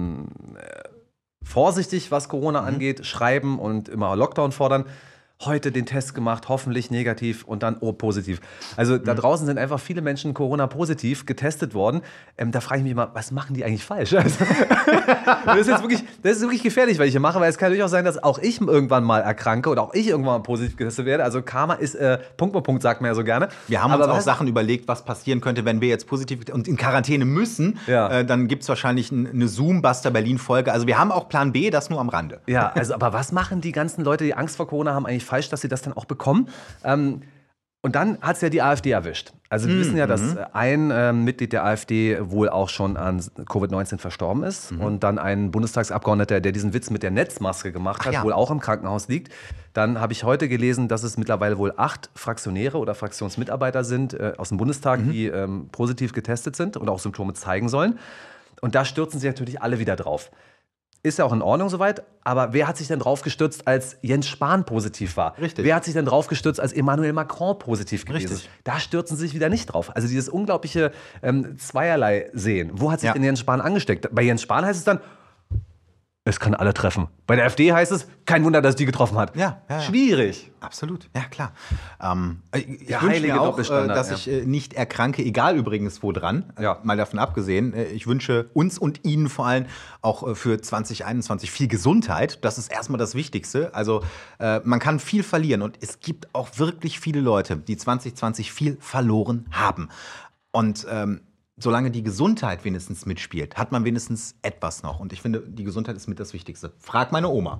vorsichtig, was Corona angeht, schreiben und immer Lockdown fordern. Heute den Test gemacht, hoffentlich negativ und dann positiv. Also da draußen sind einfach viele Menschen Corona-positiv getestet worden. Da frage ich mich immer, was machen die eigentlich falsch? Also, das ist wirklich gefährlich, was ich hier mache, weil es kann durchaus sein, dass auch ich irgendwann mal erkranke oder auch ich irgendwann mal positiv getestet werde. Also Karma ist Punkt, sagt man ja so gerne. Wir haben uns auch Sachen überlegt, was passieren könnte, wenn wir jetzt positiv und in Quarantäne müssen. Ja. Dann gibt es wahrscheinlich eine Zoom-Buster-Berlin-Folge. Also wir haben auch Plan B, das nur am Rande. Ja, also aber was machen die ganzen Leute, die Angst vor Corona haben, eigentlich falsch, dass sie das dann auch bekommen? Und dann hat es ja die AfD erwischt. Also wir wissen ja, dass ein Mitglied der AfD wohl auch schon an Covid-19 verstorben ist und dann ein Bundestagsabgeordneter, der diesen Witz mit der Netzmaske gemacht hat, wohl auch im Krankenhaus liegt. Dann habe ich heute gelesen, dass es mittlerweile wohl 8 Fraktionäre oder Fraktionsmitarbeiter sind aus dem Bundestag, die positiv getestet sind und auch Symptome zeigen sollen. Und da stürzen sie natürlich alle wieder drauf. Ist ja auch in Ordnung soweit, aber wer hat sich denn drauf gestürzt, als Jens Spahn positiv war? Richtig. Wer hat sich denn drauf gestürzt, als Emmanuel Macron positiv gewesen ist? Da stürzen sie sich wieder nicht drauf. Also dieses unglaubliche Zweierlei sehen. Wo hat sich denn Jens Spahn angesteckt? Bei Jens Spahn heißt es dann, es kann alle treffen. Bei der AfD heißt es, kein Wunder, dass es die getroffen hat. Ja. Schwierig. Absolut, ja klar. Ich wünsche mir auch, dass ich nicht erkranke, egal übrigens wo dran, mal davon abgesehen. Ich wünsche uns und Ihnen vor allem auch für 2021 viel Gesundheit. Das ist erstmal das Wichtigste. Also man kann viel verlieren und es gibt auch wirklich viele Leute, die 2020 viel verloren haben. Und solange die Gesundheit wenigstens mitspielt, hat man wenigstens etwas noch. Und ich finde, die Gesundheit ist mit das Wichtigste. Frag meine Oma.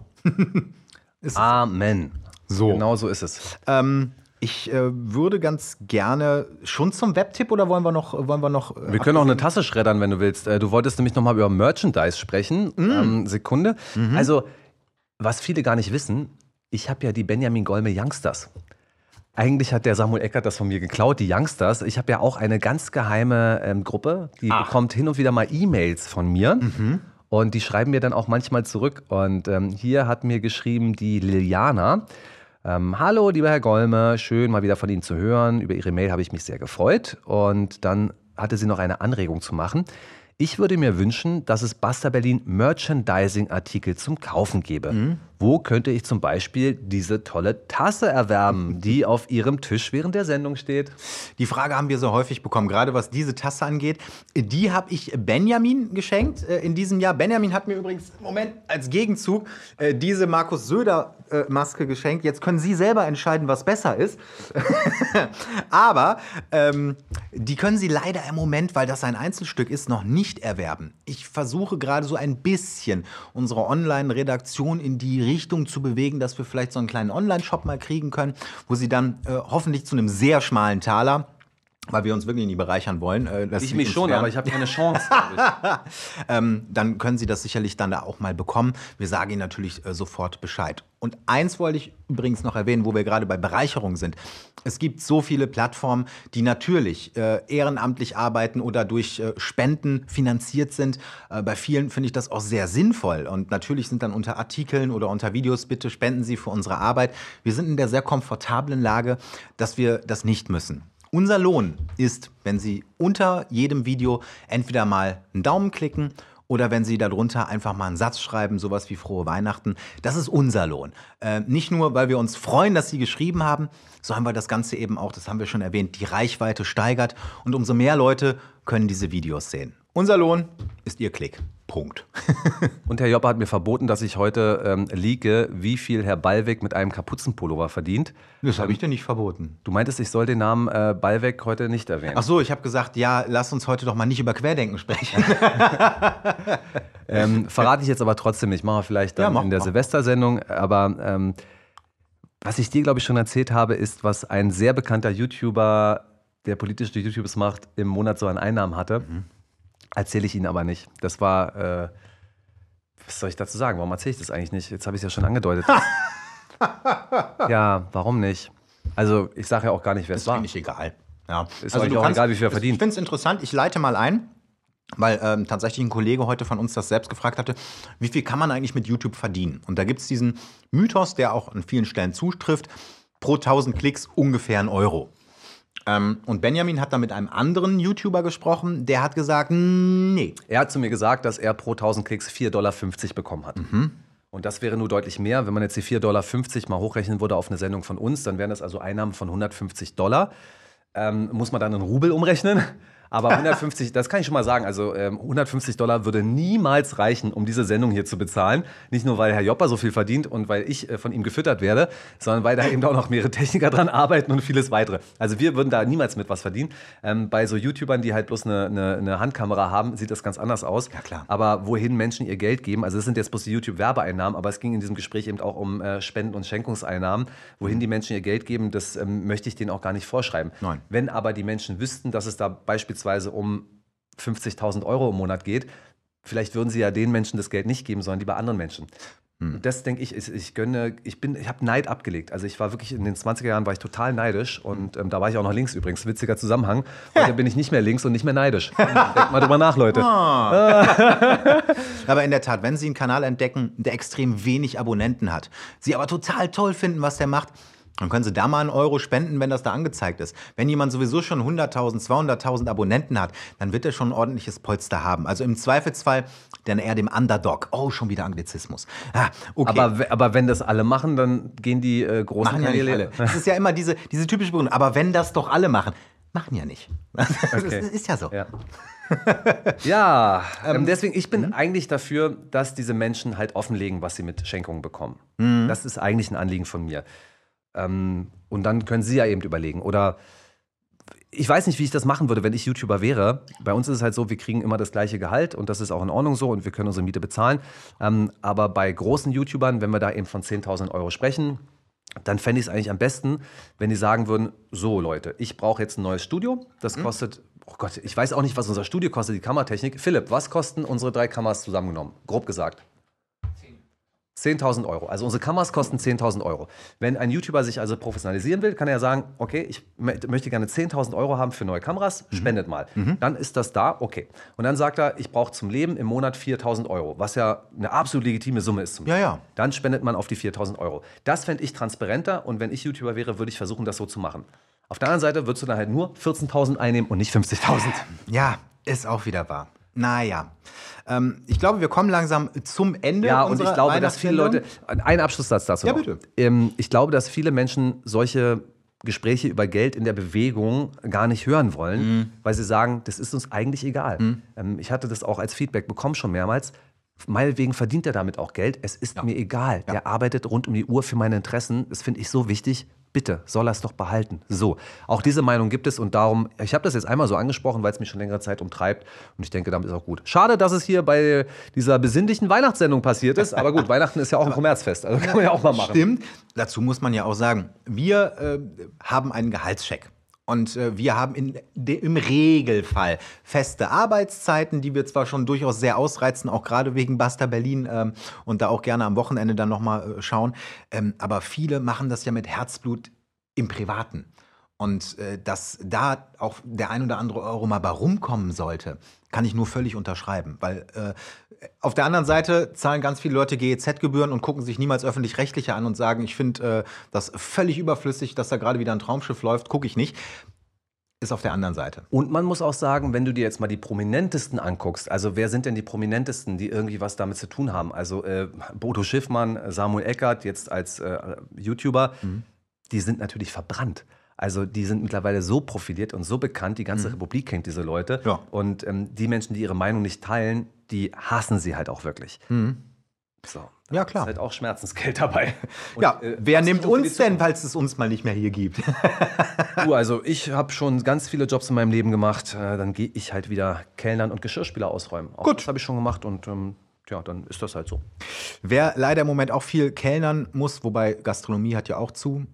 Amen. So. Genau so ist es. Ich würde ganz gerne schon zum Webtipp oder wollen wir noch? Wir können auch eine Tasse schreddern, wenn du willst. Du wolltest nämlich noch mal über Merchandise sprechen. Sekunde. Also, was viele gar nicht wissen, ich habe ja die Benjamin Golme Youngsters. Eigentlich hat der Samuel Eckert das von mir geklaut, die Youngsters. Ich habe ja auch eine ganz geheime Gruppe, die bekommt hin und wieder mal E-Mails von mir. Und die schreiben mir dann auch manchmal zurück. Und hier hat mir geschrieben die Liliana. Hallo, lieber Herr Golme, schön mal wieder von Ihnen zu hören. Über Ihre Mail habe ich mich sehr gefreut. Und dann hatte sie noch eine Anregung zu machen. Ich würde mir wünschen, dass es Buster Berlin Merchandising-Artikel zum Kaufen gäbe. wo könnte ich zum Beispiel diese tolle Tasse erwerben, die auf Ihrem Tisch während der Sendung steht? Die Frage haben wir so häufig bekommen, gerade was diese Tasse angeht. Die habe ich Benjamin geschenkt in diesem Jahr. Benjamin hat mir übrigens im Moment als Gegenzug diese Markus Söder Maske geschenkt. Jetzt können Sie selber entscheiden, was besser ist. Aber die können Sie leider im Moment, weil das ein Einzelstück ist, noch nicht erwerben. Ich versuche gerade so ein bisschen unsere Online-Redaktion in die Richtung zu bewegen, dass wir vielleicht so einen kleinen Online-Shop mal kriegen können, wo Sie dann hoffentlich zu einem sehr schmalen Taler, weil wir uns wirklich nie bereichern wollen. Ich mich schon, aber ich habe keine Chance. Dann können Sie das sicherlich dann da auch mal bekommen. Wir sagen Ihnen natürlich sofort Bescheid. Und eins wollte ich übrigens noch erwähnen, wo wir gerade bei Bereicherung sind. Es gibt so viele Plattformen, die natürlich ehrenamtlich arbeiten oder durch Spenden finanziert sind. Bei vielen finde ich das auch sehr sinnvoll. Und natürlich sind dann unter Artikeln oder unter Videos, bitte spenden Sie für unsere Arbeit. Wir sind in der sehr komfortablen Lage, dass wir das nicht müssen. Unser Lohn ist, wenn Sie unter jedem Video entweder mal einen Daumen klicken oder wenn Sie darunter einfach mal einen Satz schreiben, sowas wie Frohe Weihnachten. Das ist unser Lohn. Nicht nur, weil wir uns freuen, dass Sie geschrieben haben, sondern weil das Ganze eben auch, das haben wir schon erwähnt, die Reichweite steigert und umso mehr Leute können diese Videos sehen. Unser Lohn ist Ihr Klick. Punkt. Und Herr Joppa hat mir verboten, dass ich heute leake, wie viel Herr Ballweg mit einem Kapuzenpullover verdient. Das habe ich dir nicht verboten. Du meintest, ich soll den Namen Ballweg heute nicht erwähnen. Ach so, ich habe gesagt, ja, lass uns heute doch mal nicht über Querdenken sprechen. Verrate ich jetzt aber trotzdem nicht. Machen wir vielleicht dann in der Silvestersendung. Aber was ich dir, glaube ich, schon erzählt habe, ist, was ein sehr bekannter YouTuber, der politisch durch YouTubes macht, im Monat so an Einnahmen hatte. Erzähle ich Ihnen aber nicht. Das war, was soll ich dazu sagen? Warum erzähle ich das eigentlich nicht? Jetzt habe ich es ja schon angedeutet. Ja, warum nicht? Also ich sage ja auch gar nicht, wer es war. Ist eigentlich egal. Ja. Ist also auch egal, wie viel er verdient. Ich finde es interessant, ich leite mal ein, weil tatsächlich ein Kollege heute von uns das selbst gefragt hatte, wie viel kann man eigentlich mit YouTube verdienen? Und da gibt es diesen Mythos, der auch an vielen Stellen zutrifft, pro 1000 Klicks ungefähr €1. Und Benjamin hat da mit einem anderen YouTuber gesprochen, der hat gesagt, nee. Er hat zu mir gesagt, dass er pro 1000 Klicks $4,50 bekommen hat. Und das wäre nur deutlich mehr. Wenn man jetzt die $4,50 mal hochrechnen würde auf eine Sendung von uns, dann wären das also Einnahmen von $150. Muss man dann in Rubel umrechnen. Aber 150, das kann ich schon mal sagen, also $150 würde niemals reichen, um diese Sendung hier zu bezahlen. Nicht nur, weil Herr Joppa so viel verdient und weil ich von ihm gefüttert werde, sondern weil da eben auch noch mehrere Techniker dran arbeiten und vieles weitere. Also wir würden da niemals mit was verdienen. Bei so YouTubern, die halt bloß eine Handkamera haben, sieht das ganz anders aus. Ja, klar. Aber wohin Menschen ihr Geld geben, also es sind jetzt bloß die YouTube-Werbeeinnahmen, aber es ging in diesem Gespräch eben auch um Spenden- und Schenkungseinnahmen. Wohin die Menschen ihr Geld geben, das möchte ich denen auch gar nicht vorschreiben. Nein. Wenn aber die Menschen wüssten, dass es da beispielsweise um 50.000 € im Monat geht, vielleicht würden sie ja den Menschen das Geld nicht geben, sondern lieber anderen Menschen. Das denke ich, ich habe Neid abgelegt. Also ich war wirklich in den 20er Jahren war ich total neidisch und da war ich auch noch links übrigens. Witziger Zusammenhang. Heute bin ich nicht mehr links und nicht mehr neidisch. Denkt mal drüber nach, Leute. Aber in der Tat, wenn Sie einen Kanal entdecken, der extrem wenig Abonnenten hat, Sie aber total toll finden, was der macht, dann können Sie da mal €1 spenden, wenn das da angezeigt ist. Wenn jemand sowieso schon 100.000, 200.000 Abonnenten hat, dann wird er schon ein ordentliches Polster haben. Also im Zweifelsfall dann eher dem Underdog. Oh, schon wieder Anglizismus. Ah, okay. Aber wenn das alle machen, dann gehen die großen machen Kanäle. Ja nicht alle. Das ist ja immer diese typische Begründung. Aber wenn das doch alle machen. Machen ja nicht. Das ist ja so. Ja, deswegen, ich bin eigentlich dafür, dass diese Menschen halt offenlegen, was sie mit Schenkungen bekommen. Das ist eigentlich ein Anliegen von mir. Und dann können Sie ja eben überlegen. Oder ich weiß nicht, wie ich das machen würde, wenn ich YouTuber wäre. Bei uns ist es halt so, wir kriegen immer das gleiche Gehalt und das ist auch in Ordnung so und wir können unsere Miete bezahlen. Aber bei großen YouTubern, wenn wir da eben von 10.000 € sprechen, dann fände ich es eigentlich am besten, wenn die sagen würden, so Leute, ich brauche jetzt ein neues Studio. Das kostet, oh Gott, ich weiß auch nicht, was unser Studio kostet, die Kameratechnik. Philipp, was kosten unsere 3 Kameras zusammengenommen? Grob gesagt. 10.000 €. Also unsere Kameras kosten 10.000 €. Wenn ein YouTuber sich also professionalisieren will, kann er sagen, okay, ich möchte gerne 10.000 € haben für neue Kameras, spendet mal. Dann ist das da, okay. Und dann sagt er, ich brauche zum Leben im Monat 4.000 €, was ja eine absolut legitime Summe ist. Ja. Dann spendet man auf die 4.000 €. Das fände ich transparenter und wenn ich YouTuber wäre, würde ich versuchen, das so zu machen. Auf der anderen Seite würdest du dann halt nur 14.000 einnehmen und nicht 50.000. Ja, ist auch wieder wahr. Naja. Ich glaube, wir kommen langsam zum Ende. Ja, und ich glaube, dass viele Leute. Ein Abschlusssatz dazu. Ja, noch. bitte. Ich glaube, dass viele Menschen solche Gespräche über Geld in der Bewegung gar nicht hören wollen, weil sie sagen, das ist uns eigentlich egal. Ich hatte das auch als Feedback bekommen schon mehrmals. Meinetwegen verdient er damit auch Geld. Es ist mir egal. Der arbeitet rund um die Uhr für meine Interessen. Das finde ich so wichtig. Bitte, soll er es doch behalten. So, auch diese Meinung gibt es und darum, ich habe das jetzt einmal so angesprochen, weil es mich schon längere Zeit umtreibt und ich denke, damit ist auch gut. Schade, dass es hier bei dieser besinnlichen Weihnachtssendung passiert ist, aber gut, Weihnachten ist ja auch ein Kommerzfest, also kann man ja auch mal machen. Stimmt, dazu muss man ja auch sagen, wir haben einen Gehaltscheck. Und wir haben im Regelfall feste Arbeitszeiten, die wir zwar schon durchaus sehr ausreizen, auch gerade wegen Buster Berlin und da auch gerne am Wochenende dann nochmal schauen. Aber viele machen das ja mit Herzblut im Privaten. Und dass da auch der ein oder andere Euro mal bei rumkommen sollte, kann ich nur völlig unterschreiben. Weil auf der anderen Seite zahlen ganz viele Leute GEZ-Gebühren und gucken sich niemals Öffentlich-Rechtliche an und sagen, ich finde das völlig überflüssig, dass da gerade wieder ein Traumschiff läuft, gucke ich nicht. Ist auf der anderen Seite. Und man muss auch sagen, wenn du dir jetzt mal die Prominentesten anguckst, also wer sind denn die Prominentesten, die irgendwie was damit zu tun haben? Also Bodo Schiffmann, Samuel Eckert, jetzt als YouTuber, die sind natürlich verbrannt. Also die sind mittlerweile so profiliert und so bekannt, die ganze Republik kennt diese Leute. Ja. Und die Menschen, die ihre Meinung nicht teilen, die hassen sie halt auch wirklich. So, ja, klar. Ist halt auch Schmerzensgeld dabei. Und, ja, wer nimmt uns denn, falls es uns mal nicht mehr hier gibt? Du, also ich habe schon ganz viele Jobs in meinem Leben gemacht. Dann gehe ich halt wieder Kellnern und Geschirrspüler ausräumen. Auch Gut. Das habe ich schon gemacht und ja, dann ist das halt so. Wer leider im Moment auch viel kellnern muss, wobei Gastronomie hat ja auch zu,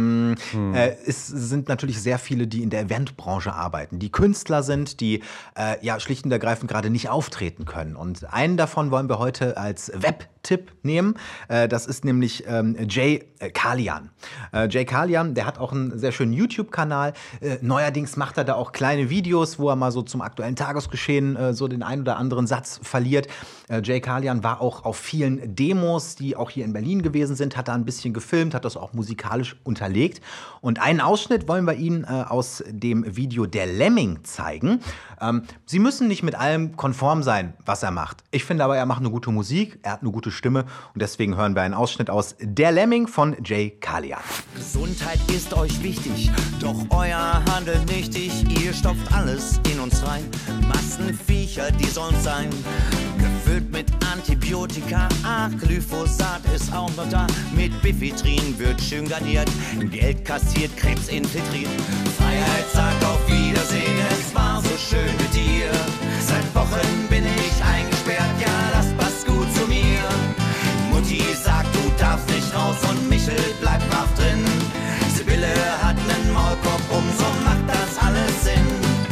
es sind natürlich sehr viele, die in der Eventbranche arbeiten, die Künstler sind, die ja schlicht und ergreifend gerade nicht auftreten können. Und einen davon wollen wir heute als Webtipp nehmen. Das ist nämlich Jay Kalian. Jay Kalian, der hat auch einen sehr schönen YouTube-Kanal. Neuerdings macht er da auch kleine Videos, wo er mal so zum aktuellen Tagesgeschehen so den ein oder anderen Satz verliert. Jay Kalian war auch auf vielen Demos, die auch hier in Berlin gewesen sind, hat da ein bisschen gefilmt, hat das auch musikalisch unterlegt. Und einen Ausschnitt wollen wir Ihnen aus dem Video Der Lemming zeigen. Sie müssen nicht mit allem konform sein, was er macht. Ich finde aber, er macht eine gute Musik, er hat eine gute Stimme und deswegen hören wir einen Ausschnitt aus Der Lemming von Jay Kalian. Gesundheit ist euch wichtig, doch euer handelt nichtig. Ihr stopft alles in uns rein. Massenviecher, die sollen sein. Gefüllt mit Antibiotika, ach, Glyphosat ist auch noch da. Mit Bifidrin wird schön garniert, Geld kassiert, Krebs infiltriert. Freiheit sagt auf Wiedersehen, es war so schön mit dir. Seit Wochen bin ich eingesperrt, ja, das passt gut zu mir. Mutti sagt, du darfst nicht raus und Michel bleibt brav drin. Sibylle hat nen Maulkorb so macht das alles Sinn.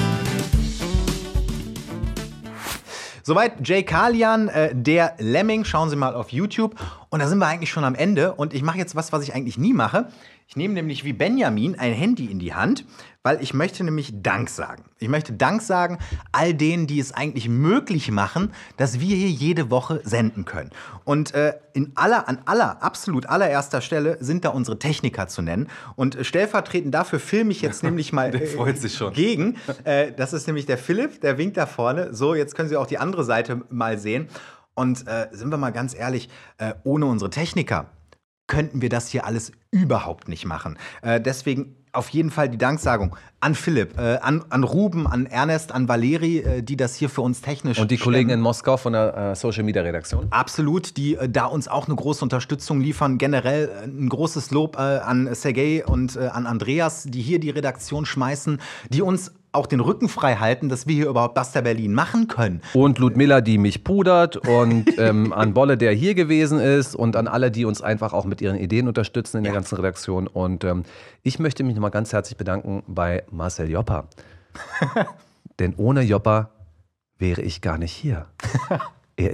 Soweit Jay Kalian, Der Lemming. Schauen Sie mal auf YouTube. Und da sind wir eigentlich schon am Ende. Und ich mache jetzt was ich eigentlich nie mache. Ich nehme nämlich wie Benjamin ein Handy in die Hand, weil ich möchte nämlich Dank sagen. Ich möchte Dank sagen all denen, die es eigentlich möglich machen, dass wir hier jede Woche senden können. Und an absolut allererster Stelle sind da unsere Techniker zu nennen. Und stellvertretend dafür filme ich jetzt nämlich mal der freut sich schon. gegen. Das ist nämlich der Philipp, der winkt da vorne. So, jetzt können Sie auch die andere Seite mal sehen. Und sind wir mal ganz ehrlich, ohne unsere Techniker könnten wir das hier alles überhaupt nicht machen. Deswegen auf jeden Fall die Danksagung an Philipp, an Ruben, an Ernest, an Valeri, die das hier für uns technisch und die Kollegen in Moskau von der Social-Media-Redaktion. Absolut, die da uns auch eine große Unterstützung liefern. Generell ein großes Lob an Sergej und an Andreas, die hier die Redaktion schmeißen, die uns auch den Rücken frei halten, dass wir hier überhaupt Buster Berlin machen können. Und Ludmilla, die mich pudert und an Bolle, der hier gewesen ist und an alle, die uns einfach auch mit ihren Ideen unterstützen in der ganzen Redaktion. Und ich möchte mich nochmal ganz herzlich bedanken bei Marcel Joppa. Denn ohne Joppa wäre ich gar nicht hier. Er ist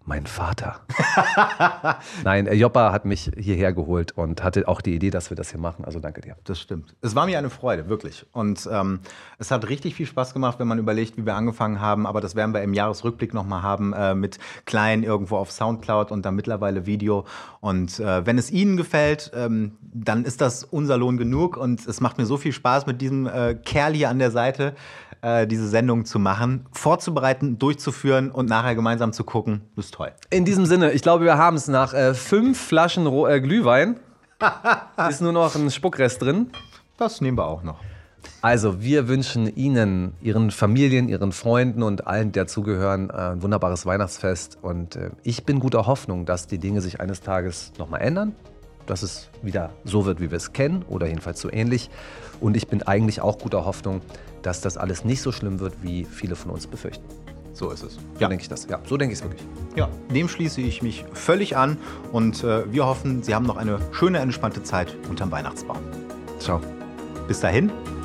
Mein Vater. Nein, Joppa hat mich hierher geholt und hatte auch die Idee, dass wir das hier machen. Also danke dir. Das stimmt. Es war mir eine Freude, wirklich. Und es hat richtig viel Spaß gemacht, wenn man überlegt, wie wir angefangen haben. Aber das werden wir im Jahresrückblick nochmal haben mit Klein irgendwo auf Soundcloud und dann mittlerweile Video. Und wenn es Ihnen gefällt, dann ist das unser Lohn genug. Und es macht mir so viel Spaß, mit diesem Kerl hier an der Seite diese Sendung zu machen, vorzubereiten, durchzuführen und nachher gemeinsam zu gucken. Das ist toll. In diesem Sinne, ich glaube, wir haben es nach 5 Flaschen Glühwein. Ist nur noch ein Spuckrest drin. Das nehmen wir auch noch. Also, wir wünschen Ihnen, Ihren Familien, Ihren Freunden und allen, die dazugehören, ein wunderbares Weihnachtsfest. Und ich bin guter Hoffnung, dass die Dinge sich eines Tages nochmal ändern. Dass es wieder so wird, wie wir es kennen oder jedenfalls so ähnlich. Und ich bin eigentlich auch guter Hoffnung, dass das alles nicht so schlimm wird, wie viele von uns befürchten. So ist es. So denke ich das. Ja, so denke ich es wirklich. Ja, dem schließe ich mich völlig an. Und wir hoffen, Sie haben noch eine schöne, entspannte Zeit unterm Weihnachtsbaum. Ciao. Bis dahin.